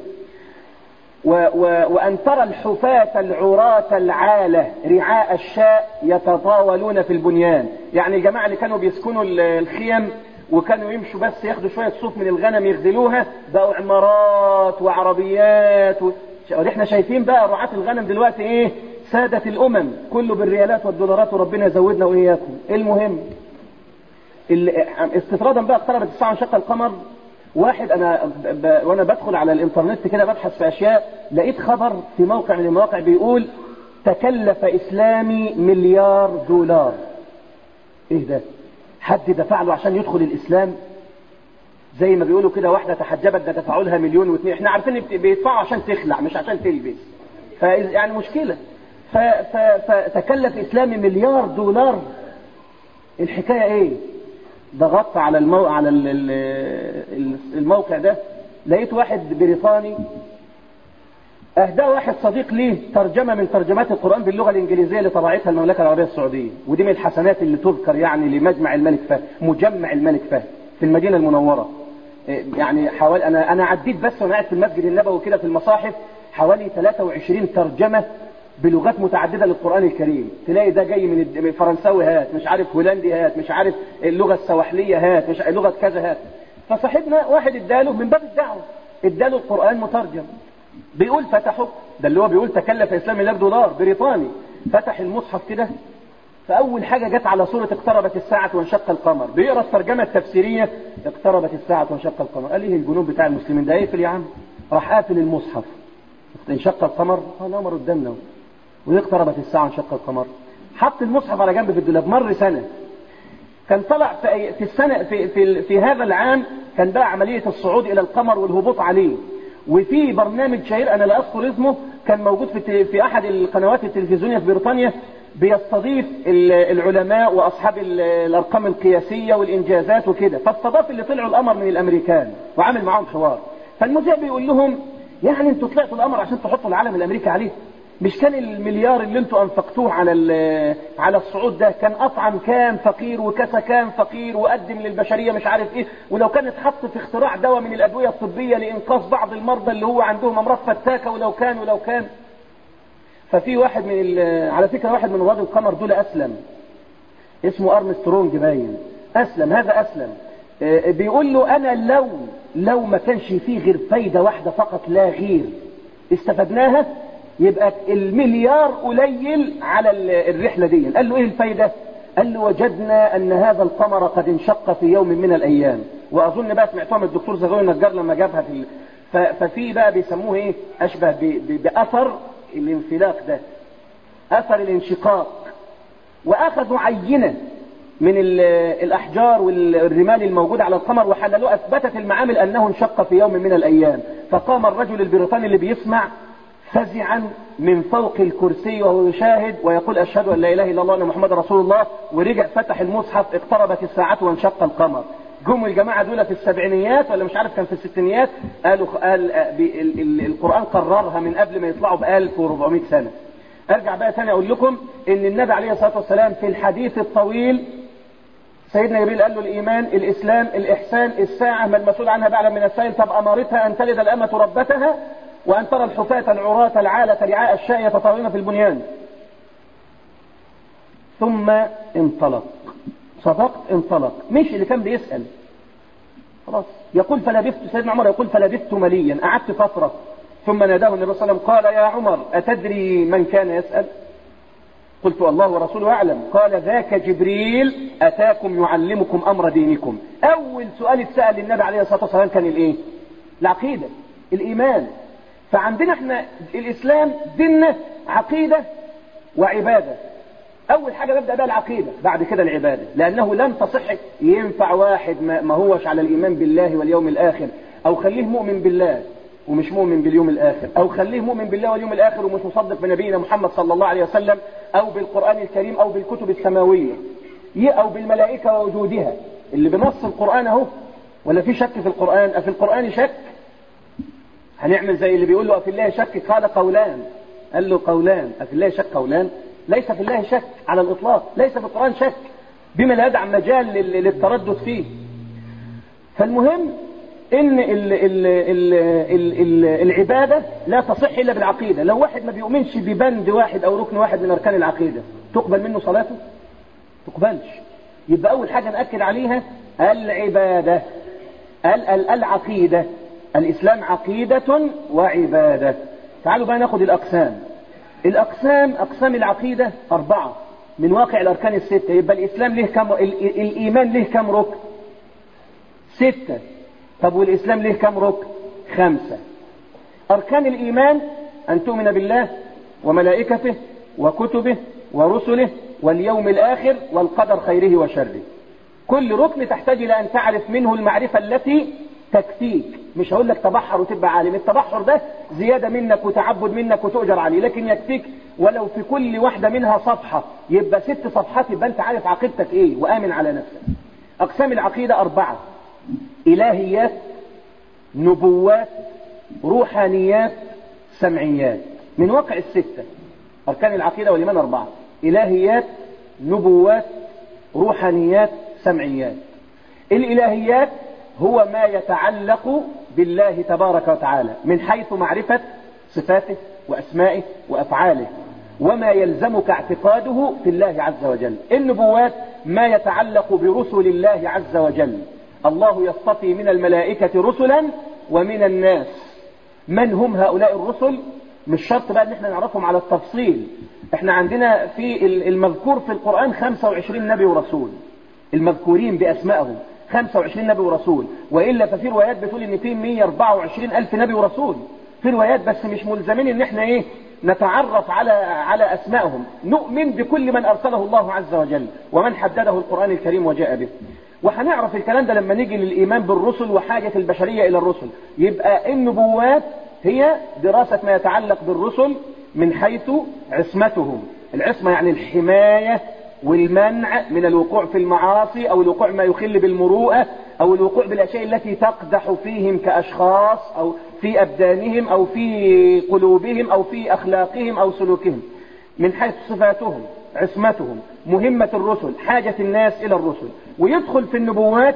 وأن ترى الحفاة العراة العالة رعاء الشاء يتطاولون في البنيان. يعني الجماعة اللي كانوا بيسكنوا الخيم وكانوا يمشوا بس ياخدوا شوية صوف من الغنم يغزلوها، بقوا عمارات وعربيات احنا شايفين بقى رعاة الغنم دلوقتي ايه؟ سادة الامم، كله بالريالات والدولارات، وربنا يزودنا واياكم. المهم استطرادا بقى اقتربت الساعة وانشق القمر. واحد انا وانا بدخل على الانترنت كده ببحث في اشياء، لقيت خبر في موقع من المواقع بيقول تكلف اسلامي $1 مليار. ايه ده؟ حد دفع له عشان يدخل الاسلام؟ زي ما بيقولوا كده واحدة تحجبت ده دفعوا لها 1.2 مليون. احنا عارفين بيدفعوا عشان تخلع مش عشان تلبس، يعني مشكلة. فتكلف اسلامي $1 مليار. الحكاية ايه؟ ضغطت على الموقع ده، لقيت واحد بريطاني اهدى واحد صديق ليه ترجمة من ترجمات القرآن باللغة الانجليزية اللي طبعتها المملكة العربية السعودية، ودي من الحسنات اللي تذكر يعني لمجمع الملك فهد، مجمع الملك فهد في المدينة المنورة. يعني حوالي انا عديت بس وانا قاعد في المسجد النبوي كده في المصاحف حوالي 23 ترجمة بلغات متعددة للقرآن الكريم. تلاقي ده جاي من فرنساوي هات، مش عارف هولندي هات، مش عارف اللغة السواحلية هات، مش لغة كذا هات. فصاحبنا واحد اداله من باب الدعوة، اداله القرآن مترجم. بيقول فتحه، ده اللي هو بيقول تكلف اسلام $1 مليار بريطاني. فتح المصحف كده، فأول حاجة جت على صورة اقتربت الساعة وانشق القمر. بيقرأ الترجمة التفسيرية اقتربت الساعة وانشق القمر. قال ايه الجنوب بتاع المسلمين ده؟ اقفل يا عم. راح قافل المصحف. انشق القمر، قال امر قدامنا واقتربت الساعة وانشق القمر. حط المصحف على جنب في الدولاب. مر سنة، كان طلع في السنة في هذا العام كان بقى عملية الصعود إلى القمر والهبوط عليه. وفي برنامج شهير أنا لا أذكر اسمه كان موجود في أحد القنوات التلفزيونية في بريطانيا، بيستضيف العلماء وأصحاب الأرقام القياسية والإنجازات وكده. فاستضاف اللي طلعوا القمر من الأمريكان وعامل معهم حوار. فالمذيع بيقول لهم يعني انتوا طلعتوا القمر عشان تحطوا العلم الأمريكي عليه؟ مش كان $1 مليار اللي انتوا انفقتوه على الصعود ده كان اطعم كام فقير وكسى كام فقير وقدم للبشرية مش عارف ايه، ولو كان اتحط في اختراع دواء من الادوية الطبية لانقاذ بعض المرضى اللي هو عندهم امراض فتاكة ولو كان. ففي واحد على فكرة واحد من رواد القمر دول اسلم، اسمه ارمسترونج باين، هذا اسلم. بيقول له انا لو ما كانش فيه غير فايدة واحدة فقط لا غير استفدناها يبقى $1 مليار قليل على الرحلة دي. قال له ايه الفايدة؟ قال له وجدنا ان هذا القمر قد انشق في يوم من الايام. واظن بقى سمعتوها من الدكتور زغلول النجار لما جابها ففي بقى بيسموه ايه، اشبه باثر الانفلاق ده، اثر الانشقاق. واخذوا عينة من الاحجار والرمال الموجودة على القمر وحللوه، اثبتت المعامل انه انشق في يوم من الايام. فقام الرجل البريطاني اللي بيسمع فزعا من فوق الكرسي وهو يشاهد ويقول أشهد أن لا إله إلا الله وأن محمد رسول الله، ورجع فتح المصحف اقتربت الساعة وانشق القمر. جم الجماعة دول في السبعينيات ولا مش عارف كان في الستينيات، قال القرآن قررها من قبل ما يطلعوا ب 1400 سنة. ارجع بقى تاني اقول لكم ان النبي عليه الصلاة والسلام في الحديث الطويل سيدنا جبريل قال له الإيمان الإسلام الإحسان الساعة ما المسؤول عنها بعلم من السائل، طب أمرتها أن تلد الأمة ربتها وأن ترى الحفاة العراة العالة رعاء الشاء يتطاولون في البنيان. ثم انطلق. صدقت، انطلق، مش اللي كان بيسأل خلاص. يقول فلبثت، سيدنا عمر يقول فلبثت مليا، قعدت فترة، ثم ناداه النبي صلى الله عليه وسلم قال يا عمر أتدري من كان يسأل؟ قلت الله ورسوله أعلم. قال ذاك جبريل أتاكم يعلمكم أمر دينكم. أول سؤال اتسأل للنبي عليه الصلاة والسلام كان الإيه؟ العقيدة، الإيمان. فعندنا احنا الإسلام ديننا عقيدة وعبادة. أول حاجة نبدأ بها العقيدة، بعد كده العبادة، لأنه لن تصح ينفع واحد ما هوش على الإيمان بالله واليوم الآخر، أو خليه مؤمن بالله ومش مؤمن باليوم الآخر، أو خليه مؤمن بالله واليوم الآخر ومش مصدق بنبينا محمد صلى الله عليه وسلم، أو بالقرآن الكريم، أو بالكتب السماوية، أو بالملائكة ووجودها اللي بنص القرآن أهو. ولا في شك في القرآن؟ أفي القرآن شك؟ هنعمل زي اللي بيقول له أفي الله شك؟ قال قولان. قال له قولان، أفي الله شك قولان؟ ليس في الله شك على الإطلاق، ليس في القرآن شك بما لا يدع مجال للتردد فيه. فالمهم ان العبادة لا تصح الا بالعقيدة. لو واحد ما بيؤمنش ببند واحد او ركن واحد من اركان العقيدة تقبل منه صلاته؟ تقبلش. يبقى اول حاجة نأكد عليها العبادة، العقيدة. الاسلام عقيدة وعبادة. تعالوا بقى ناخد الاقسام. اقسام العقيدة 4 من واقع الاركان ال6. يبقى الاسلام له كم؟ الايمان له كم ركن؟ 6. طب والإسلام له كم ركن؟ 5. أركان الإيمان أن تؤمن بالله وملائكته وكتبه ورسله واليوم الآخر والقدر خيره وشره. كل ركن تحتاج إلى أن تعرف منه المعرفة التي تكفيك. مش هقول لك تبحر وتبقى عالم، التبحر ده زيادة منك وتعبد منك وتؤجر عليه، لكن يكفيك ولو في كل واحدة منها صفحة، يبقى 6 صفحات، يبقى أنت عارف عقيدتك إيه وآمن على نفسك. أقسام العقيدة 4: إلهيات، نبوات، روحانيات، سمعيات. من واقع ال6 أركان العقيدة والإيمان 4: إلهيات، نبوات، روحانيات، سمعيات. الإلهيات هو ما يتعلق بالله تبارك وتعالى من حيث معرفة صفاته وأسمائه وأفعاله وما يلزمك اعتقاده في الله عز وجل. النبوات ما يتعلق برسل الله عز وجل. الله يصطفي من الملائكة رسلا ومن الناس. من هم هؤلاء الرسل؟ مش شرط بقى ان احنا نعرفهم على التفصيل. احنا عندنا في المذكور في القرآن 25 نبي ورسول، المذكورين بأسمائهم 25 نبي ورسول، وإلا ففي روايات بتقول ان في 124 ألف نبي ورسول. في روايات، بس مش ملزمين ان احنا نتعرف على أسمائهم. نؤمن بكل من أرسله الله عز وجل ومن حدده القرآن الكريم وجاء به. وهنعرف الكلام ده لما نيجي للإيمان بالرسل وحاجة البشرية إلى الرسل. يبقى النبوات هي دراسة ما يتعلق بالرسل من حيث عصمتهم. العصمة يعني الحماية والمنع من الوقوع في المعاصي أو الوقوع ما يخل بالمروءة أو الوقوع بالأشياء التي تقدح فيهم كأشخاص أو في أبدانهم أو في قلوبهم أو في أخلاقهم أو سلوكهم. من حيث صفاتهم، عصمتهم، مهمة الرسل، حاجة الناس إلى الرسل. ويدخل في النبوات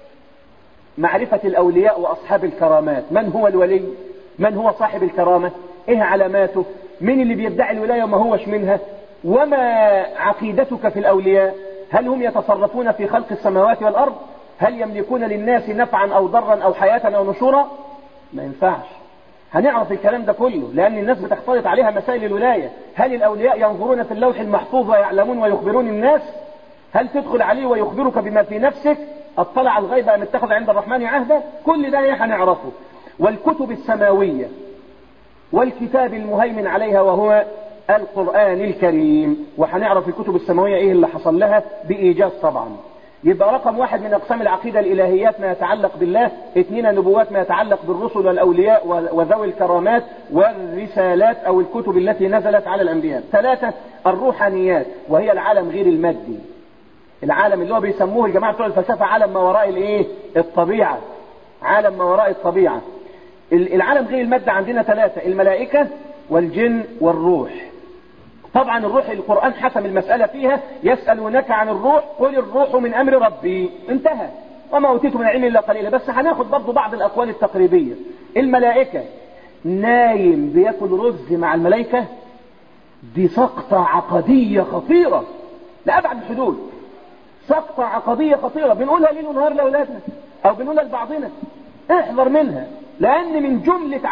معرفة الأولياء وأصحاب الكرامات. من هو الولي؟ من هو صاحب الكرامة؟ إيه علاماته؟ من اللي بيدعي الولاية وما هوش منها؟ وما عقيدتك في الأولياء؟ هل هم يتصرفون في خلق السماوات والأرض؟ هل يملكون للناس نفعا أو ضرا أو حياة أو نشورا؟ ما ينفعش. هنعرف الكلام ده كله لأن الناس بتختلط عليها مسائل الولاية. هل الأولياء ينظرون في اللوح المحفوظ ويعلمون ويخبرون الناس؟ هل تدخل عليه ويخبرك بما في نفسك؟ اطلع الغيب أم اتخذ عند الرحمن عهدا؟ كل ده هنعرفه. والكتب السماوية والكتاب المهيمن عليها وهو القرآن الكريم. وهنعرف الكتب السماوية ايه اللي حصل لها بإيجاز طبعا. يبقى رقم 1 من أقسام العقيدة الإلهيات ما يتعلق بالله. 2 النبوات ما يتعلق بالرسل والأولياء وذوي الكرامات والرسالات أو الكتب التي نزلت على الأنبياء. 3 الروحانيات وهي العالم غير المادي. العالم اللي هو بيسموه الجماعة بتوع الفلسفة عالم ما وراء الايه؟ الطبيعة. عالم ما وراء الطبيعة. العالم غير المادة عندنا ثلاثة: الملائكة والجن والروح. طبعا الروح القرآن حسم المسألة فيها: يسألونك عن الروح قل الروح من أمر ربي. انتهى. وما أوتيت من العلم إلا قليلا. بس هناخد برضو بعض الأقوال التقريبية. الملائكة نايم بياكل رز مع الملائكة، دي سقطة عقدية خطيرة لأبعد الحدود. سقطة عقدية خطيرة بنقولها ليل ونهار لأولادنا أو بنقولها لبعضنا. احذر منها، لأن من جملة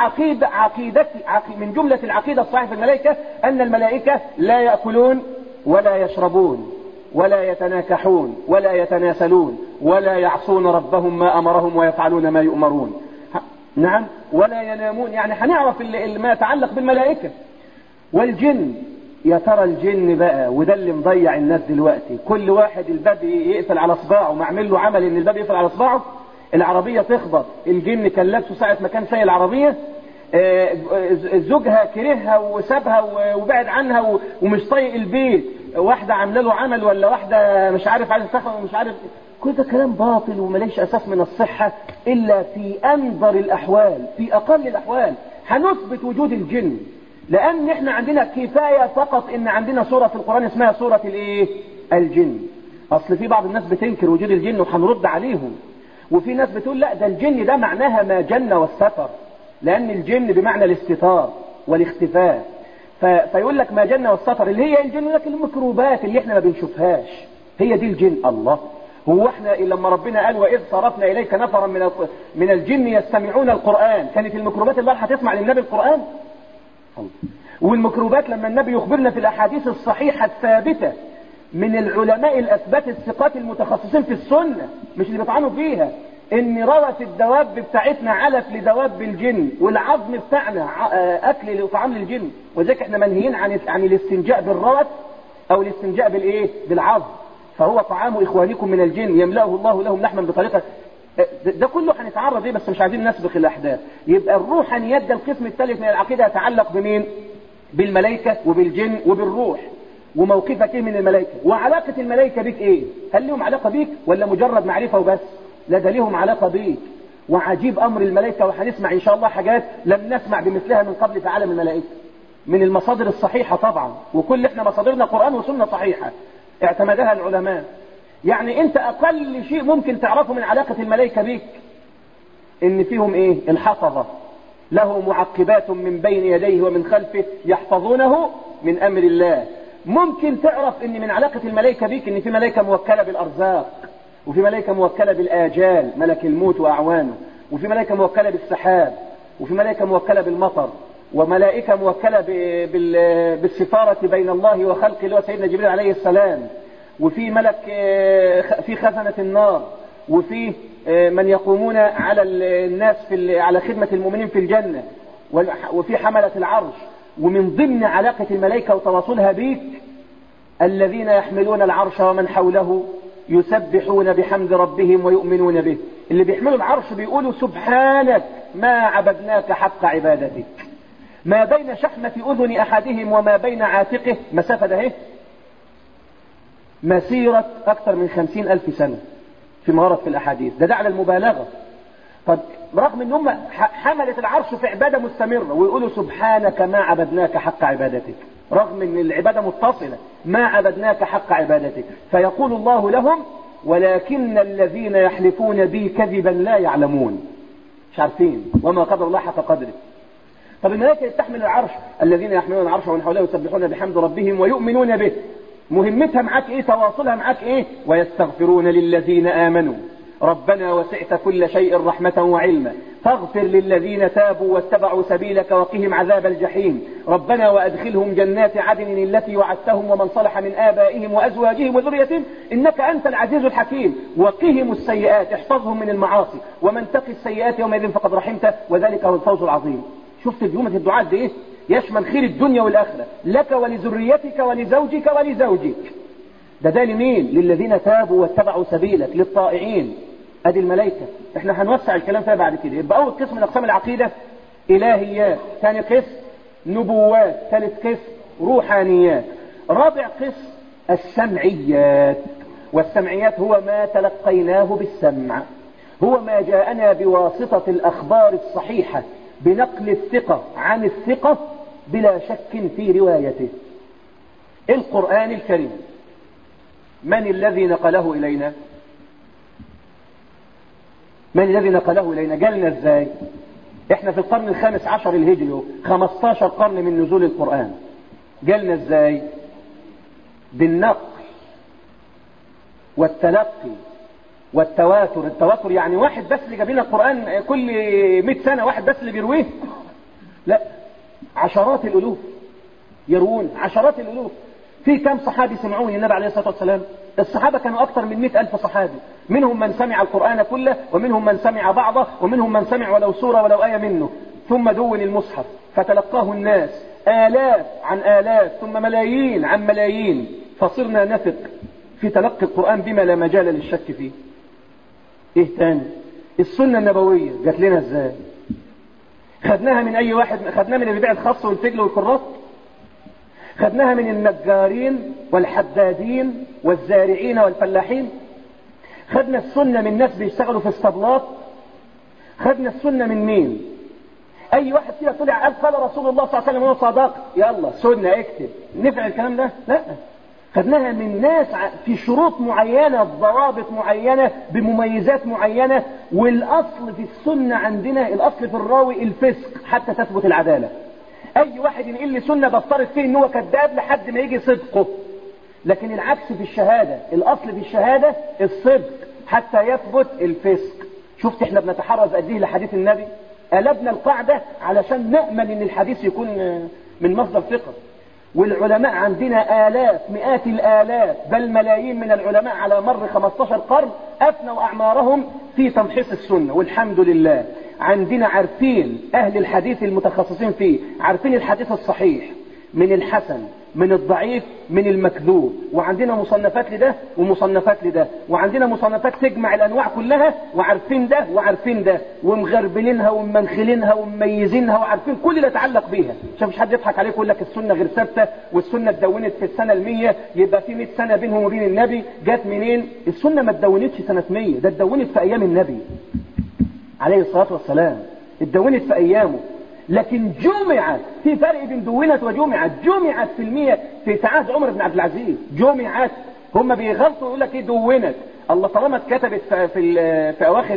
من جملة العقيدة الصحيحة في الملائكة أن الملائكة لا يأكلون ولا يشربون ولا يتناكحون ولا يتناسلون ولا يعصون ربهم ما أمرهم ويفعلون ما يؤمرون. نعم، ولا ينامون. يعني هنعرف ما يتعلق بالملائكة. والجن، يا ترى الجن بقى، وده اللي مضيع الناس دلوقتي. كل واحد الباب يقفل على صباعه، معمل له عمل ان الباب يقفل على صباعه، العربية تخبط. الجن كان لابسه ساعة ما كان سايق العربية، زوجها كرهها وسابها وبعد عنها ومش طايق البيت، واحدة عامله له عمل ولا واحدة مش عارف عايز تخبط ومش عارف. كل ده كلام باطل ومليش أساس من الصحة إلا في أنظر الأحوال. في أقل الأحوال هنثبت وجود الجن، لأن احنا عندنا كفاية فقط ان عندنا سورة في القرآن اسمها سورة الايه؟ الجن. اصل في بعض الناس بتنكر وجود الجن وهنرد عليهم، وفي ناس بتقول لا، ده الجن ده معناها ما جن والستر، لأن الجن بمعنى الاستتار والاختفاء. فيقول لك ما جن والستر اللي هي الجن، لكن الميكروبات اللي احنا ما بنشوفهاش هي دي الجن. الله، هو احنا لما ربنا قال وإذ صرفنا إليك نفرا من الجن يستمعون القرآن، كانت الميكروبات اللي هتسمع للنبي القرآن؟ والميكروبات لما النبي يخبرنا في الأحاديث الصحيحة الثابتة من العلماء الأثبات الثقات المتخصصين في السنة، مش اللي بيطعنوا فيها، ان روث الدواب بتاعتنا علف لدواب الجن، والعظم بتاعنا اكل وطعام للجن، وذلك احنا منهيين عن الاستنجاء بالروث او الاستنجاء بالايه؟ بالعظم، فهو طعام اخوانكم من الجن يملأه الله لهم لحما بطريقه. ده كله هنتعرض ليه، بس مش عايزين نسبق الاحداث. يبقى الروحانيات ده القسم الثالث من العقيده يتعلق بمين؟ بالملائكه وبالجن وبالروح، وموقفك ايه من الملائكه، وعلاقه الملائكه بيك ايه؟ هل لهم علاقه بيك ولا مجرد معرفه وبس؟ لا، ده ليهم علاقه بيك. وعجيب امر الملائكه، وهنسمع ان شاء الله حاجات لم نسمع بمثلها من قبل في عالم الملائكه من المصادر الصحيحه طبعا، وكل احنا مصادرنا قرآن وسنه صحيحه اعتمدها العلماء. يعني انت اقل شيء ممكن تعرفه من علاقه الملائكه بيك ان فيهم ايه؟ الحفظه، له معقبات من بين يديه ومن خلفه يحفظونه من امر الله. ممكن تعرف ان من علاقه الملائكه بيك ان في ملائكه موكله بالارزاق، وفي ملائكة موكلة بالآجال ملك الموت وأعوانه، وفي ملائكة موكلة بالسحاب، وفي ملائكة موكلة بالمطر، وملائكة موكلة بالسفارة بين الله وخلقه اللي هو سيدنا جبريل عليه السلام، وفي ملك في خزنة النار، وفي من يقومون على الناس على خدمة المؤمنين في الجنة، وفي حملة العرش. ومن ضمن علاقة الملائكة وتواصلها بيك الذين يحملون العرش ومن حوله يسبحون بحمد ربهم ويؤمنون به. اللي بيحملوا العرش بيقولوا سبحانك ما عبدناك حق عبادتك. ما بين شحمة أذن أحدهم وما بين عاتقه مسافة ده مسيرة أكثر من 50,000 سنة في ورد في الأحاديث. ده على المبالغة. طب رغم أنهم حملت العرش في عبادة مستمرة ويقولوا سبحانك ما عبدناك حق عبادتك، رغم أن العبادة متصلة، ما عبدناك حق عبادتك. فيقول الله لهم ولكن الذين يحلفون بي كذبا لا يعلمون، مش عارفين وما قدر الله حق قدره. طب الملائكة تحمل العرش، الذين يحملون العرش ومن حوله يسبحون بحمد ربهم ويؤمنون به. مهمتها معاك ايه؟ تواصلها معاك ايه؟ ويستغفرون للذين آمنوا ربنا وسعت كل شيء رحمة وعلما فاغفر للذين تابوا واتبعوا سبيلك وقهم عذاب الجحيم ربنا وأدخلهم جنات عدن التي وعدتهم ومن صلح من آبائهم وأزواجهم وذريتهم إنك أنت العزيز الحكيم وقهم السيئات احفظهم من المعاصي ومن تقي السيئات يومئذ فقد رحمته وذلك هو الفوز العظيم. شفت جملة الدعاء دي ايه؟ يشمل خير الدنيا والآخرة لك ولذريتك ولزوجك ولزوجك. ده لمين؟ للذين تابوا واتبعوا سبيلك، للطائعين. ادي الملائكة. احنا هنوسع الكلام فيها بعد كده. يبقى اول قسم من اقسام العقيدة الهيات، ثاني قسم نبوات، ثالث قسم روحانيات، رابع قسم السمعيات. والسمعيات هو ما تلقيناه بالسمع، هو ما جاءنا بواسطة الأخبار الصحيحة بنقل الثقة عن الثقة بلا شك في روايته. القرآن الكريم من الذي نقله إلينا؟ من الذي نقله إلينا؟ جالنا ازاي؟ احنا في القرن الخامس عشر الهجري، 15 قرن من نزول القرآن. جالنا ازاي؟ بالنقل والتلقي والتواتر. التواتر يعني واحد بس اللي جاب لنا القرآن كل 100 سنة، واحد بس اللي بيرويه؟ لا، عشرات الألوف يروون، عشرات الألوف. في كم صحابي سمعوه النبي عليه الصلاة والسلام؟ الصحابة كانوا أكثر من 100,000 صحابي، منهم من سمع القرآن كله، ومنهم من سمع بعضه، ومنهم من سمع ولو سورة ولو آية منه. ثم دون المصحف فتلقاه الناس آلاف عن آلاف، ثم ملايين عن ملايين، فصرنا نثق في تلقي القرآن بما لا مجال للشك فيه. ايه تاني؟ السنة النبوية جات لنا ازاي؟ خدناها من اي واحد؟ خدناها من اللي بيبيع الخص والفجل والكرات؟ خدناها من النجارين والحدادين والزارعين والفلاحين؟ خدنا السنة من ناس بيشتغلوا في الصبلات؟ خدنا السنة من مين؟ اي واحد كده طلع قال رسول الله صلى الله عليه وسلم هو صدق، يلا سنة اكتب، نفع الكلام ده؟ لا، خدناها من ناس في شروط معينة، بضوابط معينة، بمميزات معينة. والأصل في السنة عندنا، الأصل في الراوي الفسق حتى تثبت العدالة. أي واحد ينقل لي سنة بفترض فيه إن هو كذاب لحد ما يجي صدقه. لكن العكس في الشهادة، الأصل في الشهادة الصدق حتى يثبت الفسق. شفت احنا بنتحرز قد ايه لحديث النبي؟ قلبنا القاعدة علشان نأمن إن الحديث يكون من مصدر ثقة. والعلماء عندنا آلاف، مئات الآلاف، بل ملايين من العلماء على مر 15 قرن أفنوا أعمارهم في تمحيص السنة، والحمد لله. عندنا عارفين أهل الحديث المتخصصين فيه، عارفين الحديث الصحيح من الحسن، من الضعيف، من المكذوب. وعندنا مصنفات لده ومصنفات لده، وعندنا مصنفات تجمع الأنواع كلها، وعارفين ده وعارفين ده، ومغربلينها وممنخلينها ومميزينها، وعارفين كل اللي يتعلق بيها. عشان مش حد يضحك عليك ويقول لك السنة غير ثابتة، والسنة اتدونت في السنة 100، يبقى في 100 سنة بينهم وبين النبي. جات منين؟ السنة ما اتدونتش سنة 100، ده اتدونت في أيام النبي عليه الصلاة والسلام، اتدونت في أيامه. لكن جمعت، في فرق بين دونت وجمعت. جمعت في عهد عمر بن عبد العزيز، جمعت. هم بيغلطوا يقول لك ايه دونت. الله طالما اتكتبت في اواخر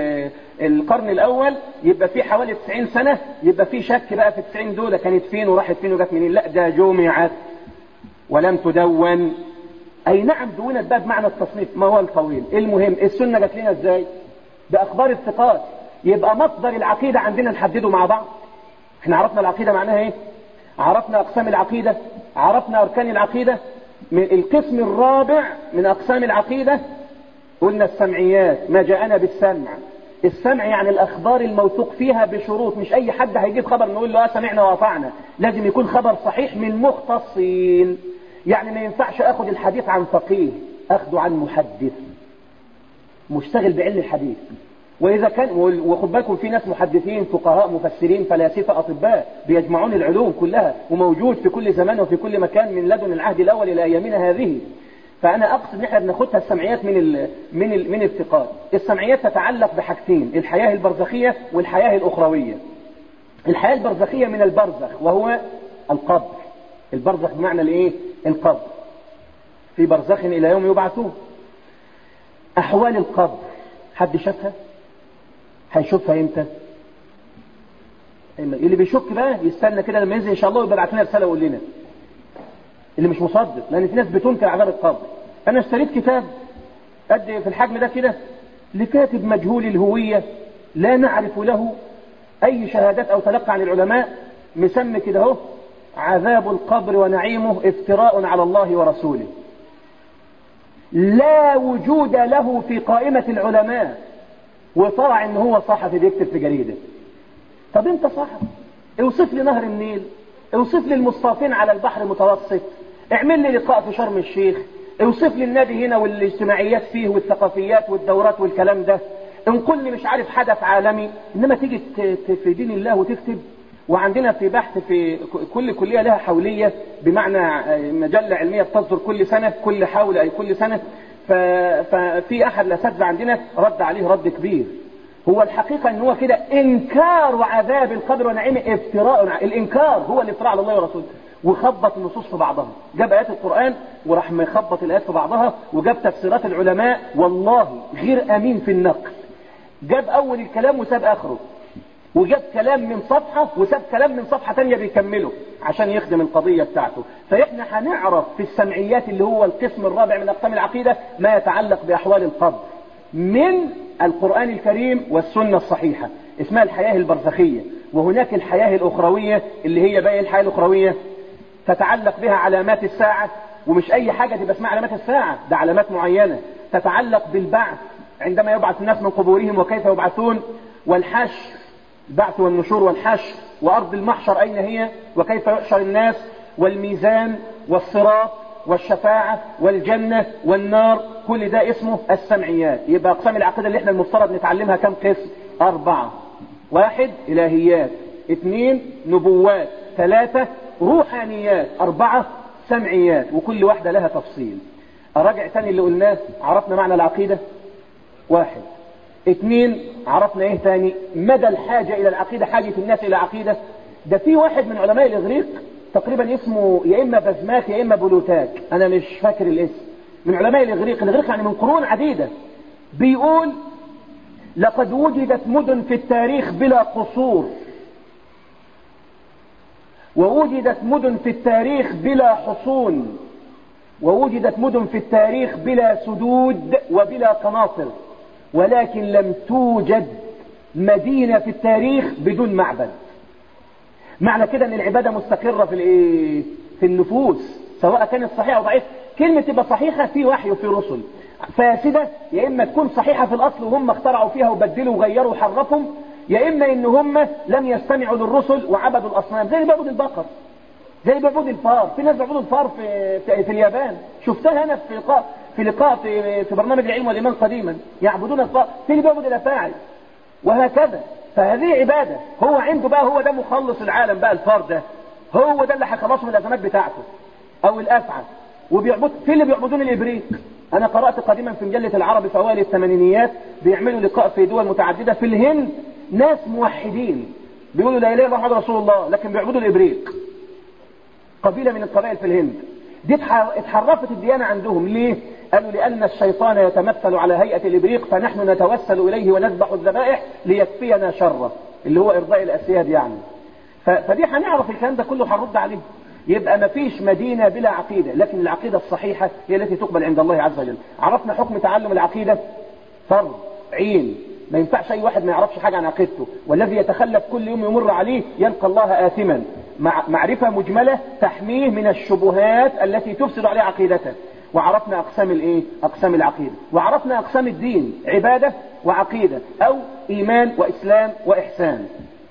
القرن الاول، يبقى في حوالي 90 سنة، يبقى في شك بقى في 90 دول كانت فين وراحت فين وجت منين. لا، ده جمعت ولم تدون. اي نعم دونت بقى بمعنى التصنيف ما هو الطويل. المهم السنة جت لنا ازاي؟ باخبار الثقات. يبقى مصدر العقيدة عندنا نحدده مع بعض. احنا عرفنا العقيدة معناها ايه، عرفنا اقسام العقيدة، عرفنا اركان العقيدة. من القسم الرابع من اقسام العقيدة قلنا السمعيات، ما جاءنا بالسمع. السمع يعني الاخبار الموثوق فيها بشروط، مش اي حد هيجيب خبر نقول له سمعنا واطعنا، لازم يكون خبر صحيح من مختصين. يعني ما ينفعش اخد الحديث عن فقيه، اخده عن محدث مشتغل بعلم الحديث. وإذا كان، وخد بالكم في ناس محدثين فقهاء مفسرين فلاسفة أطباء بيجمعون العلوم كلها، وموجود في كل زمان وفي كل مكان من لدن العهد الأول إلى أيامنا هذه. فأنا أقصد إن احنا بناخدها السمعيات من الثقات. السمعيات تتعلق بحاجتين، الحياة البرزخية والحياة الأخروية. الحياة البرزخية من البرزخ وهو القبر. البرزخ بمعنى الإيه؟ القبر. في برزخ إلى يوم يبعثون. أحوال القبر حد شافها؟ هيشوفها امتى؟ اللي بيشك بقى يستنى كده لما ينزل ان شاء الله ويبقى يبعت لنا رساله ويقول لنا. اللي مش مصدق، لان في ناس بتنكر عذاب القبر. انا اشتريت كتاب قد في الحجم ده كده لكاتب مجهول الهويه، لا نعرف له اي شهادات او تلقى عن العلماء، مسمي كده اهو عذاب القبر ونعيمه افتراء على الله ورسوله. لا وجود له في قائمة العلماء، وطلع ان هو صحفي بيكتب في جريدة. طب انت صحفي، اوصف لي نهر النيل، اوصف لي المصطافين على البحر المتوسط، اعمل لي لقاء في شرم الشيخ، اوصف لي النادي هنا والاجتماعيات فيه والثقافيات والدورات والكلام ده، انقل لي مش عارف حدث عالمي. انما تيجي في دين الله وتكتب. وعندنا في بحث في كل كلية لها حولية، بمعنى مجلة علمية بتصدر كل سنة، كل حول أي كل سنة. ففي احد الاساتذه عندنا رد عليه رد كبير. هو الحقيقة ان هو كده انكار عذاب القبر ونعيمه، افتراء. الانكار هو الافتراء على الله ورسوله، وخبط النصوص في بعضها، جاب ايات القرآن وراح مخبط الايات في بعضها، وجاب تفسيرات العلماء والله غير امين في النقل، جاب اول الكلام وساب اخره، وجاب كلام من صفحة وساب كلام من صفحة تانية بيكمله عشان يخدم القضية بتاعته. فإحنا هنعرف في السمعيات اللي هو القسم الرابع من أقسام العقيدة ما يتعلق بأحوال القبر من القرآن الكريم والسنة الصحيحة، اسمها الحياة البرزخية. وهناك الحياة الأخروية اللي هي بقى الحياة الأخروية تتعلق بها علامات الساعة، ومش أي حاجة تبقى اسمها علامات الساعة، ده علامات معينة تتعلق بالبعث عندما يبعث الناس من قبورهم وكيف يبعثون، والحشر، البعث والنشور والحشر، وأرض المحشر أين هي وكيف يحشر الناس، والميزان والصراط والشفاعة والجنة والنار، كل ده اسمه السمعيات. يبقى أقسام العقيدة اللي احنا المفترض نتعلمها كم قسم؟ 4. 1 إلهيات، 2 نبوات، 3 روحانيات، 4 سمعيات، وكل واحدة لها تفصيل. أراجع تاني اللي قلناه. عرفنا معنى العقيدة 1. 2 عرفنا ايه تاني؟ مدى الحاجة الى العقيدة، حاجة الناس الى عقيدة. ده في واحد من علماء الاغريق تقريبا اسمه يا اما بزماك يا اما بلوتاك، انا مش فاكر الاسم، من علماء الاغريق يعني من قرون عديدة، بيقول لقد وجدت مدن في التاريخ بلا قصور، ووجدت مدن في التاريخ بلا حصون، ووجدت مدن في التاريخ بلا سدود وبلا قناطر، ولكن لم توجد مدينة في التاريخ بدون معبد. معنى كده ان العبادة مستقرة في النفوس، سواء كانت صحيحة او ضعيفة. كلمة تبقى صحيحة في وحي وفي رسل، فاسدة يا اما تكون صحيحة في الاصل وهم اخترعوا فيها وبدلوا وغيروا وحرفوا، يا اما ان هم لم يستمعوا للرسل وعبدوا الاصنام، زي اللي بيعبد البقر، زي اللي بيعبد الفار. في ناس بيعبدوا الفار في اليابان، شفتها انا في لقاء في برنامج العلم والإيمان قديما، يعبدون الفار. في اللي بيعبد الافاعي، وهكذا. فهذه عبادة، هو عنده بقى هو ده مخلص العالم بقى، الفار ده هو ده اللي هيخلصه من الازمات بتاعته، او الافعى. وبيعبد في اللي بيعبدون الابريق. انا قرأت قديما في مجلة العربي في اوائل الثمانينيات بيعملوا لقاء في دول متعددة في الهند، ناس موحدين بيقولوا لا اله الا الله محمد رسول الله، لكن بيعبدوا الابريق، قبيلة من القبائل في الهند. دي اتحرفت الديانة عندهم. ليه؟ قالوا لأن الشيطان يتمثل على هيئة الإبريق، فنحن نتوسل إليه ونذبح الذبائح ليكفينا شره، اللي هو إرضاء الأسياد يعني. فدي هنعرف الكلام ده كله هنرد عليه. يبقى ما فيش مدينة بلا عقيدة، لكن العقيدة الصحيحة هي التي تقبل عند الله عز وجل. عرفنا حكم تعلم العقيدة فرض عين، ما ينفعش أي واحد ما يعرفش حاجة عن عقيدته، والذي يتخلف كل يوم يمر عليه يلقى الله آثما. معرفة مجملة تحميه من الشبهات التي تفسد عليه عقيدته. وعرفنا أقسام أقسام العقيدة، وعرفنا أقسام الدين، عبادة وعقيدة، أو إيمان وإسلام وإحسان.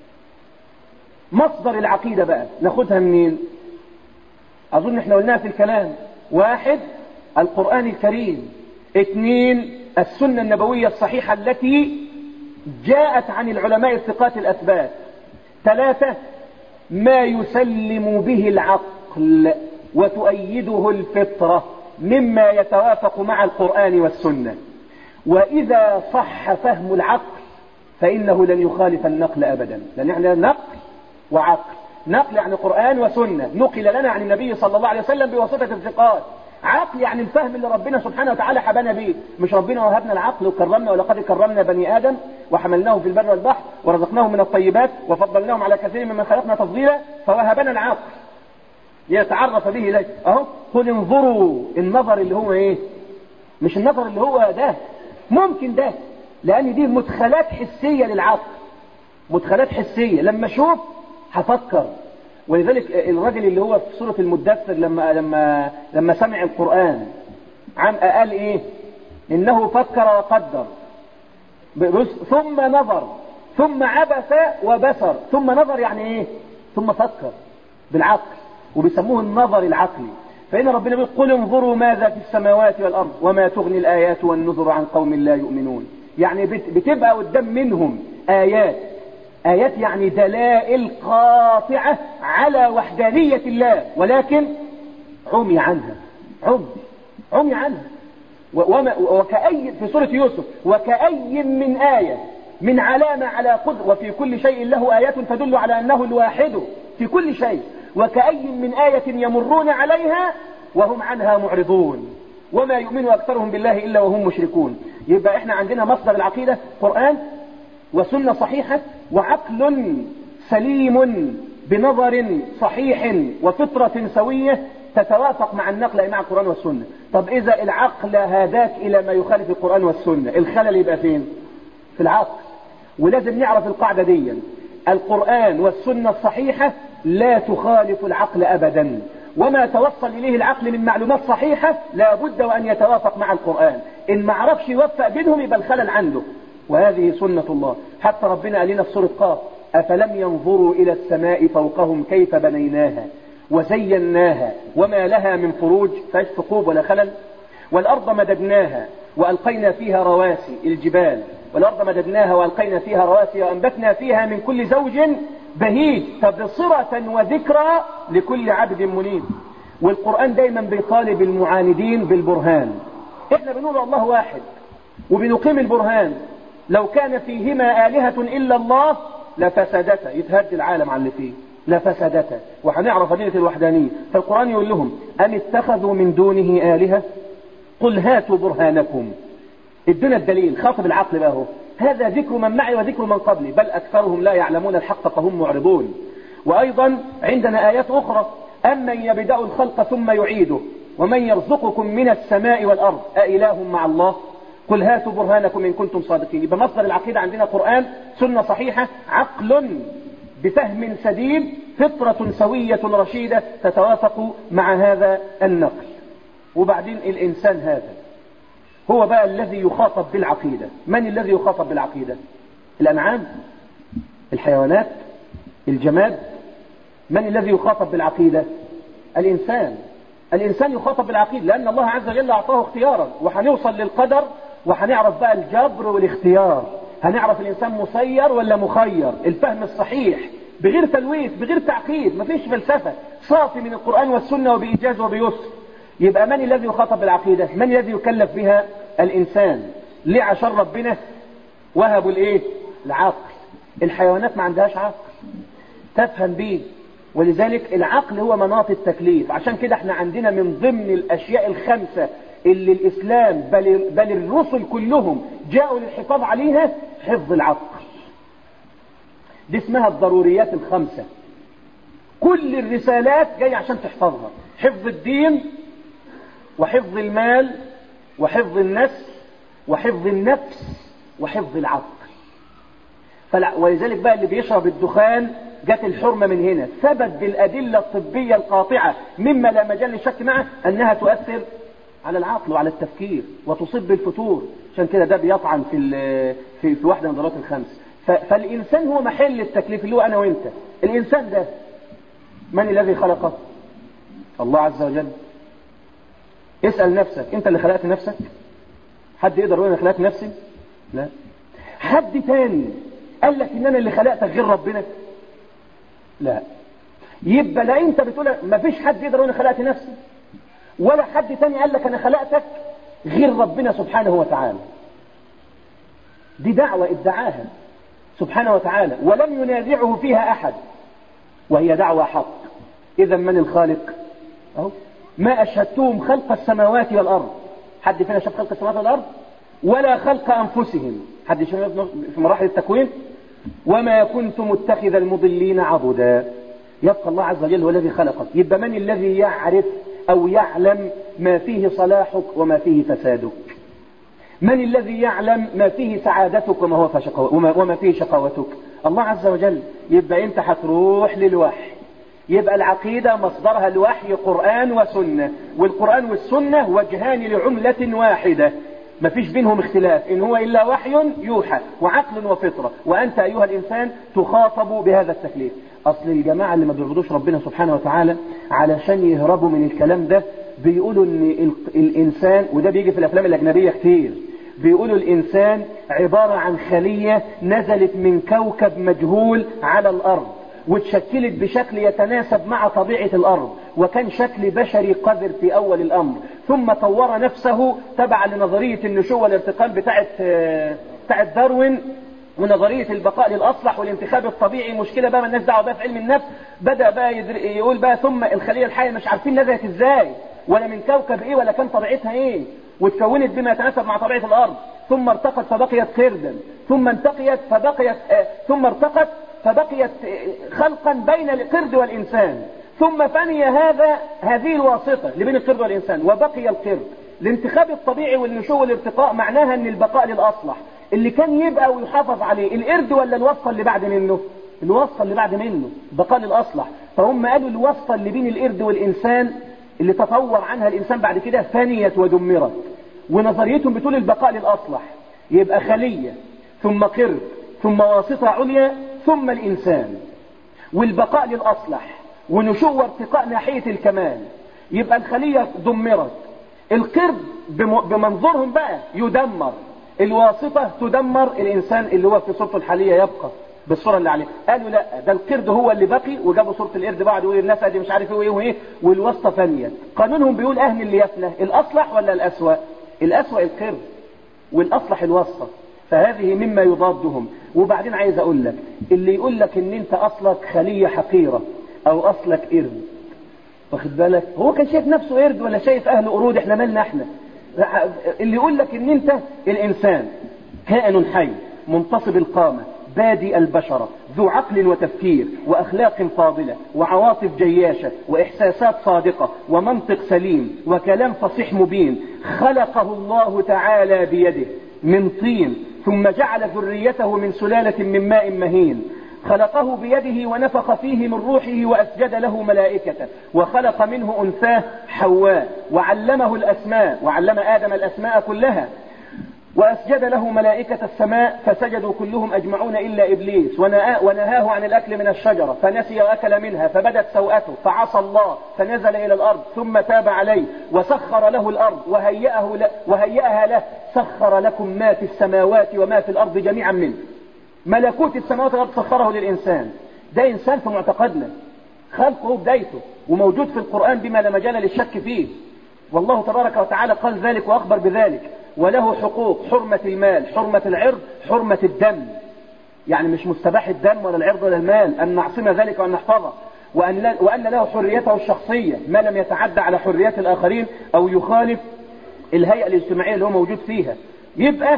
مصدر العقيدة بقى ناخدها منين؟ أظن احنا قلناها في الكلام. 1 القرآن الكريم، 2 السنة النبوية الصحيحة التي جاءت عن العلماء الثقات الأثبات، 3 ما يسلم به العقل وتؤيده الفطرة مما يتوافق مع القرآن والسنة. وإذا صح فهم العقل فإنه لن يخالف النقل أبدا، لأن يعني نقل وعقل. نقل يعني قرآن وسنة نقل لنا عن النبي صلى الله عليه وسلم بواسطة الثقات. عقل يعني الفهم اللي ربنا سبحانه وتعالى حبانا به. مش ربنا وهبنا العقل وكرمنا، ولقد كرمنا بني آدم وحملناه في البر والبحر ورزقناهم من الطيبات وفضلناهم على كثير ممن خلقنا تفضيلا، فوهبنا العقل يتعرف به إليه. أهو قل انظروا، النظر اللي هو مش النظر اللي هو ده، ممكن ده، لأن دي مدخلات حسية للعقل، مدخلات حسية. لما أشوف هفكر. ولذلك الرجل اللي هو في سورة المدثر لما سمع القرآن قال إنه فكر وقدر، ثم نظر، ثم عبس وبصر. ثم نظر يعني ثم فكر بالعقل، وبيسموه النظر العقلي. فإن ربنا بيقول قل انظروا ماذا في السماوات والأرض وما تغني الآيات والنذر عن قوم لا يؤمنون. يعني بتبقى قدام منهم آيات يعني دلائل قاطعة على وحدانية الله، ولكن عمي عنها. وكأي في سورة يوسف وكأي من آية من علامة على قدر وفي كل شيء له آيات تدل على أنه الواحد في كل شيء وكأي من آية يمرون عليها وهم عنها معرضون وما يؤمن أكثرهم بالله إلا وهم مشركون. يبقى احنا عندنا مصدر العقيدة قرآن وسنة صحيحة وعقل سليم بنظر صحيح وفطرة سوية تتوافق مع النقل مع القرآن والسنة. طب إذا العقل هداك إلى ما يخالف القرآن والسنة الخلل يبقى فين؟ في العقل. ولازم نعرف القاعدة دي، القرآن والسنة الصحيحة لا تخالف العقل أبدا، وما توصل إليه العقل من معلومات صحيحة لا بد وأن يتوافق مع القرآن. إن ما عرفش يوفق بينهم يبقى الخلل عنده، وهذه سنة الله. حتى ربنا قال لنا في سورة قاف أفلم ينظروا إلى السماء فوقهم كيف بنيناها وزيناها وما لها من فروج فاش ثقوب ولا خلل. والأرض مددناها وألقينا فيها رواسي الجبال والأرض مددناها وألقينا فيها رواسي وأنبتنا فيها من كل زوج بهيج تبصرة وذكرى لكل عبد منيب. والقرآن دايما بيطالب المعاندين بالبرهان. احنا بنقول الله واحد وبنقيم البرهان. لو كان فيهما آلهة إلا الله لفسدتا، يتهد العالم على اللي فيه لفسدتا، وهنعرف دينة الوحدانية. فالقرآن يقول لهم أم اتخذوا من دونه آلهة قل هاتوا برهانكم. ادنا الدليل، خاطب العقل بقى هو هذا ذكر من معي وذكر من قبلي بل أكثرهم لا يعلمون الحق فهم معرضون. وأيضا عندنا آيات أخرى أمن يبدأ الخلق ثم يعيده ومن يرزقكم من السماء والأرض أإله مع الله قل هاتوا برهانكم إن كنتم صادقين. يبقى مصدر العقيدة عندنا قرآن سنة صحيحة عقل بفهم سديد فطرة سوية رشيدة تتوافق مع هذا النقل. وبعدين الإنسان هذا هو بقى الذي يخاطب بالعقيدة. من الذي يخاطب بالعقيدة؟ الأنعام، الحيوانات، الجماد. من الذي يخاطب بالعقيدة؟ الإنسان. الإنسان يخاطب بالعقيدة لأن الله عز وجل أعطاه اختيارا، وهنوصل للقدر وهنعرف بقى الجبر والاختيار. هنعرف الإنسان مسير ولا مخير، الفهم الصحيح بغير تلويث بغير تعقيد، مفيش فلسفة، صافي من القرآن والسنة وبإيجاز وبيسر. يبقى من الذي يخاطب بالعقيدة؟ من الذي يكلف بها؟ الإنسان. ليه؟ عشان ربنا وهبوا الايه؟ العقل. الحيوانات ما عندهاش عقل تفهم بيه، ولذلك العقل هو مناط التكليف. عشان كده احنا عندنا من ضمن الأشياء الخمسة اللي الإسلام بل الرسل كلهم جاءوا للحفاظ عليها حفظ العقل. دي اسمها الضروريات الخمسة. كل الرسالات جاية عشان تحفظها، حفظ الدين وحفظ المال وحفظ النسل وحفظ النفس وحفظ العقل. ولذلك بقى اللي بيشرب الدخان جت الحرمة من هنا، ثبت بالأدلة الطبية القاطعة مما لا مجال للشك معه أنها تؤثر على العقل وعلى التفكير وتصيب بالفتور. عشان كده ده بيطعن في واحدة من الضرورات الخمس. فالإنسان هو محل التكليف اللي هو أنا وإنت. الإنسان ده من الذي خلقه؟ الله عز وجل. اسأل نفسك، أنت اللي خلقت نفسك؟ حد يقدر يقول أنا خلقت نفسي؟ لا. حد تاني قال لك إن أنا اللي خلقتك غير ربنا؟ لا. يبقى لا أنت بتقول ما فيش حد يقدر يقول أنا خلقت نفسي، ولا حد تاني قال لك أنا خلقتك غير ربنا سبحانه وتعالى. دي دعوة ادعاها سبحانه وتعالى ولم ينازعه فيها أحد، وهي دعوة حق. إذا من الخالق؟ أهو ما أشهدتهم خلق السماوات والأرض. حد فينا شاف خلق السماوات والأرض؟ ولا خلق أنفسهم. حد شاف في مراحل التكوين؟ وما كنت متخذ المضلين عضدا. يبقى الله عز وجل هو الذي خلقك. يبقى من الذي يعرف أو يعلم ما فيه صلاحك وما فيه فسادك؟ من الذي يعلم ما فيه سعادتك وما فيه شقاوتك؟ الله عز وجل. يبقى انت هتروح للوحي. يبقى العقيدة مصدرها الوحي قرآن وسنة، والقرآن والسنة وجهان لعملة واحدة ما فيش بينهم اختلاف، إن هو إلا وحي يوحى وعقل وفطرة. وأنت أيها الإنسان تخاطب بهذا التكليف. أصل الجماعة اللي ما بيعبدوش ربنا سبحانه وتعالى علشان يهربوا من الكلام ده بيقولوا إن الإنسان، وده بيجي في الأفلام الأجنبية كتير، بيقولوا الإنسان عبارة عن خلية نزلت من كوكب مجهول على الأرض، وتشكلت بشكل يتناسب مع طبيعة الأرض، وكان شكل بشري قذر في أول الأمر، ثم طور نفسه تبع لنظرية النشوء والارتقاء بتاعت داروين، ونظرية البقاء للأصلح والانتخاب الطبيعي. مشكلة بقى الناس دعوة بقى في علم النفس، بدأ بقى يقول بقى ثم الخلية الحية مش عارفين نزلت ازاي، ولا من كوكب ايه، ولا كان طبيعتها ايه، وتكونت بما يتناسب مع طبيعة الأرض، ثم ارتقت فبقيت قردا، ثم ارتقت فبقيت خلقا بين القرد والإنسان، ثم فني هذه الواسطة اللي بين القرد والإنسان وبقي القرد. الانتخاب الطبيعي والنشوء والارتقاء معناها ان البقاء للأصلح، اللي كان يبقى ويحافظ عليه القرد ولا الواسطة اللي بعد منه؟ الواسطة اللي بعد منه، بقاء للأصلح. فهم قالوا الواسطة اللي بين القرد والإنسان اللي تطور عنها الإنسان بعد كده فنيت ودمرت، ونظريتهم بتقول البقاء للأصلح، يبقى خلية ثم قرد ثم واسطة عليا ثم الإنسان، والبقاء للأصلح ونشوء وارتقاء ناحية الكمال. يبقى الخلية دمرت، القرد بمنظورهم بقى يدمر، الواسطة تدمر، الإنسان اللي هو في صورته الحالية يبقى بالصورة اللي عليه. قالوا لا، ده القرد هو اللي بقي، وجابوا صورة القرد بعد والناس دي مش عارف ايه وايه، والواسطة فانية. قانونهم بيقول اهل اللي يفنى الأصلح ولا الأسوأ؟ الأسوأ القرد والأصلح الواسطة، فهذه مما يضادهم. وبعدين عايز اقول لك، اللي يقول لك ان انت اصلك خلية حقيرة او اصلك قرد، واخد بالك، هو كان شايف نفسه قرد ولا شايف اهل قرود؟ احنا مالنا احنا. اللي يقول لك ان انت الانسان كائن حي منتصب القامة بادئ البشرة ذو عقل وتفكير وأخلاق فاضلة وعواطف جياشة وإحساسات صادقة ومنطق سليم وكلام فصيح مبين، خلقه الله تعالى بيده من طين، ثم جعل ذريته من سلالة من ماء مهين، خلقه بيده ونفخ فيه من روحه وأسجد له ملائكته، وخلق منه أنثاه حواء، وعلمه الأسماء، وعلم آدم الأسماء كلها، وأسجد له ملائكة السماء فسجدوا كلهم أجمعون إلا إبليس، ونهاه عن الأكل من الشجرة فنسي وأكل منها، فبدت سوءته فعصى الله فنزل إلى الأرض ثم تاب عليه وسخر له الأرض وهيئها له، سخر لكم ما في السماوات وما في الأرض جميعا منه، ملكوت السماوات والأرض سخره للإنسان. ده إنسان في معتقدنا، خلقه بدايته وموجود في القرآن بما لا مجال للشك فيه، والله تبارك وتعالى قال ذلك وأخبر بذلك، وله حقوق: حرمة المال، حرمة العرض، حرمة الدم، يعني مش مستباح الدم ولا العرض ولا المال، أن نعصم ذلك وأن نحفظه، وأن له حريته الشخصية ما لم يتعدى على حريات الآخرين أو يخالف الهيئة الاجتماعية اللي هو موجود فيها. يبقى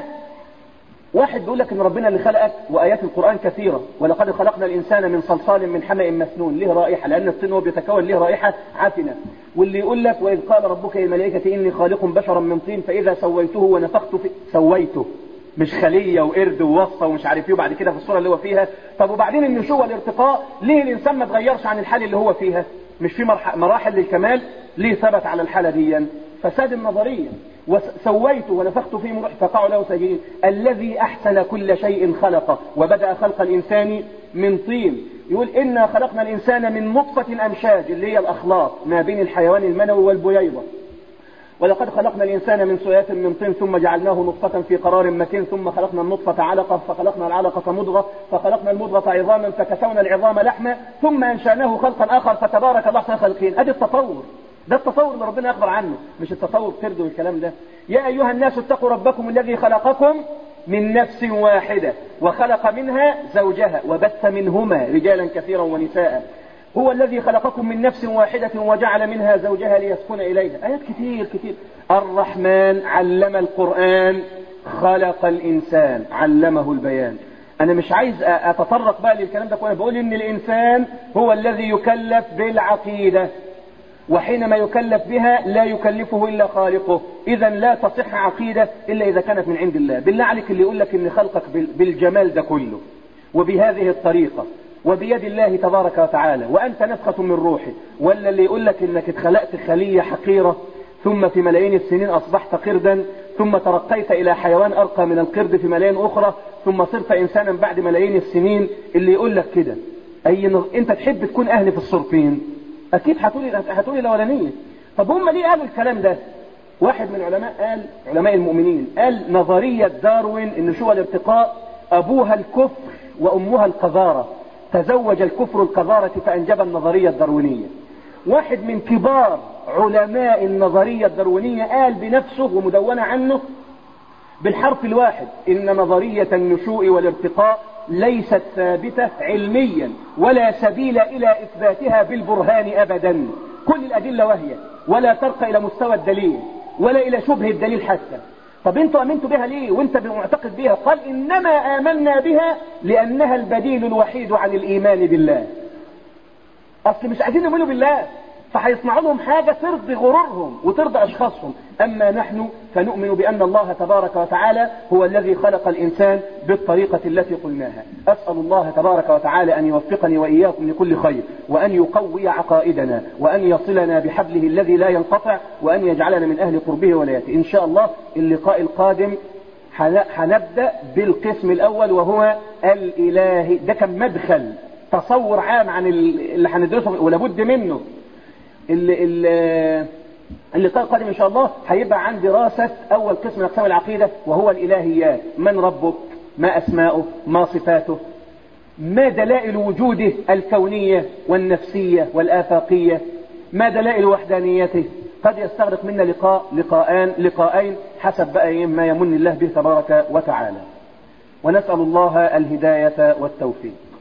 واحد بيقول لك ان ربنا اللي خلقك، وايات القرآن كثيرة، ولقد خلقنا الانسان من صلصال من حمأ مسنون، له رائحة، لان الطين هو بيتكون له رائحة عفنة. واللي يقول لك واذ قال ربك للملائكة اني خالق بشرا من طين فاذا سويته ونفخت فيه، سويته مش خلية وقرد ووصفة ومش عارف ايه، وبعد كده في الصورة اللي هو فيها. طب وبعدين النشوء والارتقاء، ليه الانسان ما تغيرش عن الحال اللي هو فيها؟ مش في مراحل للكمال، ليه ثبت على الحالة دي؟ فساد النظرية. وسويته ونفخت فيه من روحي فقعوا له ساجدين، الذي احسن كل شيء خلقه وبدأ خلق الانسان من طين. يقول انا خلقنا الانسان من نطفة امشاج، اللي هي الاخلاط ما بين الحيوان المنوي والبويضة، ولقد خلقنا الانسان من سلالة من طين ثم جعلناه نطفة في قرار مكين، ثم خلقنا النطفة علقة فخلقنا العلقة مضغة فخلقنا المضغة عظاما فكسونا العظام لحما ثم انشأناه خلقا اخر فتبارك الله احسن الخالقين. ادي التطور، ده التصور اللي ربنا أخبر عنه، مش التصور فرد والكلام ده. يا أيها الناس اتقوا ربكم الذي خلقكم من نفس واحدة وخلق منها زوجها وبث منهما رجالا كثيرا ونساء. هو الذي خلقكم من نفس واحدة وجعل منها زوجها ليسكن إليها. آيات كتير كتير. الرحمن علم القرآن خلق الإنسان علمه البيان. أنا مش عايز أتطرق بقى للكلام ده، وأنا بقول إن الإنسان هو الذي يكلف بالعقيدة، وحينما يكلف بها لا يكلفه إلا خالقه، إذا لا تصح عقيدة إلا إذا كانت من عند الله. بالله عليك اللي يقول لك إن خلقك بالجمال ده كله وبهذه الطريقة وبيد الله تبارك وتعالى وأنت نفخة من روحه، ولا اللي يقول لك إنك اتخلقت خلية حقيرة ثم في ملايين السنين أصبحت قردا، ثم ترقيت إلى حيوان أرقى من القرد في ملايين أخرى، ثم صرت إنسانا بعد ملايين السنين. اللي يقول لك كده أنت تحب تكون أهل في الصرفين؟ أكيد هتقولي الأولانية. طب هم ليه قالوا الكلام ده؟ واحد من علماء المؤمنين قال نظرية داروين النشوء والارتقاء أبوها الكفر وأمها القذارة. تزوج الكفر القذارة فأنجب النظرية الداروينية. واحد من كبار علماء النظرية الداروينية قال بنفسه ومدونة عنه بالحرف الواحد إن نظرية النشوء والارتقاء ليست ثابتة علميا ولا سبيل إلى إثباتها بالبرهان أبدا، كل الأدلة وهي ولا ترقى إلى مستوى الدليل ولا إلى شبه الدليل حتى. طب انتوا امنتوا بها ليه وانت معتقد بها؟ قال انما امنا بها لانها البديل الوحيد عن الايمان بالله. اصل مش عايزين يؤمنوا بالله فهيصنعوا لهم حاجة ترضي غرورهم وترضي اشخاصهم. اما نحن فنؤمن بان الله تبارك وتعالى هو الذي خلق الانسان بالطريقة التي قلناها. اسأل الله تبارك وتعالى ان يوفقني واياكم لكل خير، وان يقوي عقائدنا، وان يصلنا بحبله الذي لا ينقطع، وان يجعلنا من اهل قربه ولايته. ان شاء الله اللقاء القادم هنبدأ بالقسم الاول وهو الاله. ده كان مدخل تصور عام عن اللي هندرسه ولابد منه. اللقاء القادم ان شاء الله هيبقى عن دراسة اول قسم من اقسام العقيدة وهو الالهيات. من ربك؟ ما اسماؤه؟ ما صفاته؟ ما دلائل وجوده الكونية والنفسية والآفاقية؟ ما دلائل وحدانيته؟ قد يستغرق منا لقاءين حسب بقى ما يمن الله به تبارك وتعالى. ونسأل الله الهداية والتوفيق.